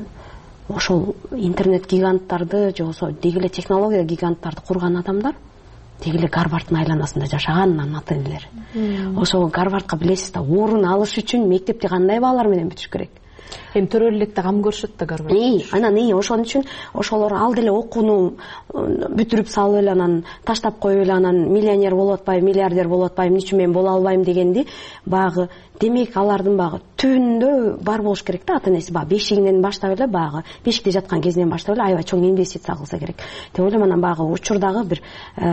ошол интернет гиганттарды же болбосо деги эле технология гиганттарды курган адамдар деги эле Гарвардтын айланасында жашаган ата энелер. Ошол Гарвардка билесиз да, орун алыш үчүн мектепти кандай баалар менен бүтүш керек? Эми төрөлүп электе кам көрүшөт да Гарвард. Ий, анан ий ошон үчүн ошолор ал деле окууну бүтүрүп салып эле анан таштап коюп эле анан миллионер болуп атпайбы, миллиардер болуп атпайбы, эмне үчүн мен боло албайм дегенди багы демек алардын багы түбүндө бар болуш керек да, ата энеси багы бешигинен баштап эле багы бешикте жаткан кезинен баштап эле аябай чоң инвестиция кылса керек деп ойлойм. Анан багы учурдагы бир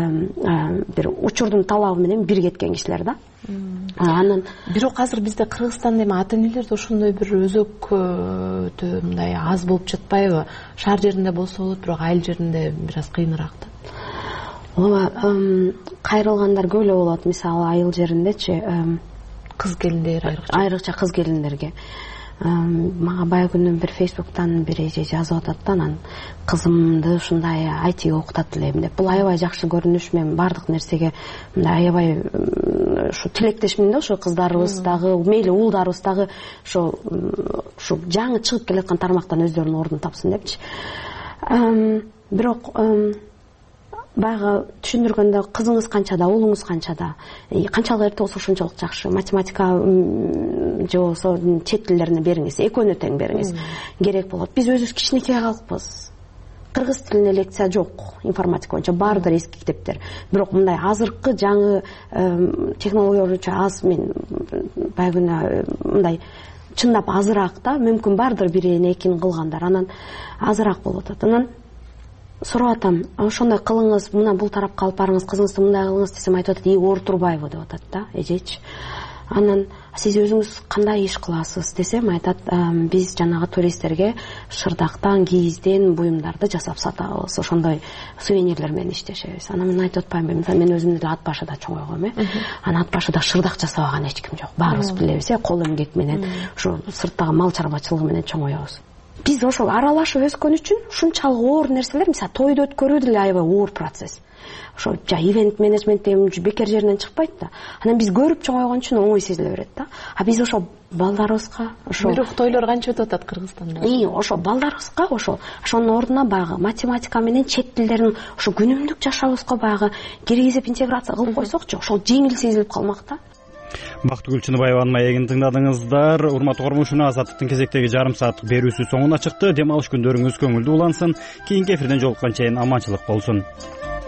бир учурдун талабы менен бир кеткен кишилер да. Анан бирок азыр бизде Кыргызстанда эми ата энелерде ошондой бир өзөккө мындай аз болуп жатпайбы? Шаар жеринде болсо болот, бирок айыл жеринде бир аз кыйыныраак да. Ооба, кайрылгандар көп эле болот. Мисалы айыл жериндечи кыз келиндер, айрыкча айрыкча кыз келиндерге мага баягы күнү бир фейсбуктан бир эже жазып атат да, анан кызымды ушундай айтиге окутат элем деп. Бул аябай жакшы көрүнүш. Мен бардык нерсеге мындай аябай ушу тилектешмин да, ошо кыздарыбыз дагы, мейли уулдарыбыз дагы ошо ушу жаңы чыгып келаткан тармактан өздөрүнүн ордун тапсын депчи. Бирок баягы түшүндүргөндө кызыңыз канчада, уулуңуз канчада, канчалык эрте болсо ошончолук жакшы. Математика же болбосо чет тилдерин бериңиз, экөөнү тең бериңиз керек болот. Биз өзүбүз кичинекей калкпыз. Кыргыз тилине лекция жок, информатика боюнча баардыр эски китептер. Бирок мындай азыркы жаңы технология боюнча аз, мен баягы мындай чындап азыраак да, мүмкүн баардыр бирин экин кылгандар, анан азыраак болуп атат. Анан сурап атам, ошондой кылыңыз, мына бул тарапка алып барыңыз, кызыңызды мындай кылыңыз десем, айтып атат, "И оор турбайбы" деп атат да, эжечи. Анан сиз өзүңүз кандай иш кыласыз десем, айтат, "Биз жанагы туристтерге шырдактан, кийизден буюмдарды жасап сатабыз, ошондой сувенирлер менен иштешебиз." Анан мен айтып атпаймынбы, мен өзүмдү деле ат башыда чоңойгом, э. Анан ат башыда шырдак жасабаган эч ким жок. Баарыбыз билебиз, э, кол эмгек менен, ушу сырттагы мал чарбачылыгы менен чоңоебуз. Биз ошол аралашып өскөн үчүн ушунчалык оор нерселер, мисалы тойду өткөрүү деле аябай оор процесс. Ошо жа ивент менеджмент деген бекер жеринен чыкпайт да. Анан биз көрүп чоңойгон үчүн оңой сезиле берет да. А биз ошо балдарыбызга, ошо бирок тойлор канча өтүп атат Кыргызстанда? И, ошо балдарыбызга ошо ошонун ордуна баягы математика менен чет тилдерин ошо күнүмдүк жашообузга баягы киргизип интеграция кылып койсокчу, ошол жеңил сезилип калмак да. Бактыгүл Чыныбаеванын маегин тыңдадыңыздар. Урматтуу көрмүшүнө Азаттыктын кезектеги жарым сааттык берүүсү соңуна чыкты. Дем алыш күндөрүңүз көңүлдүү улансын. Кийинки эфирден жолукканча аманчылык болсун.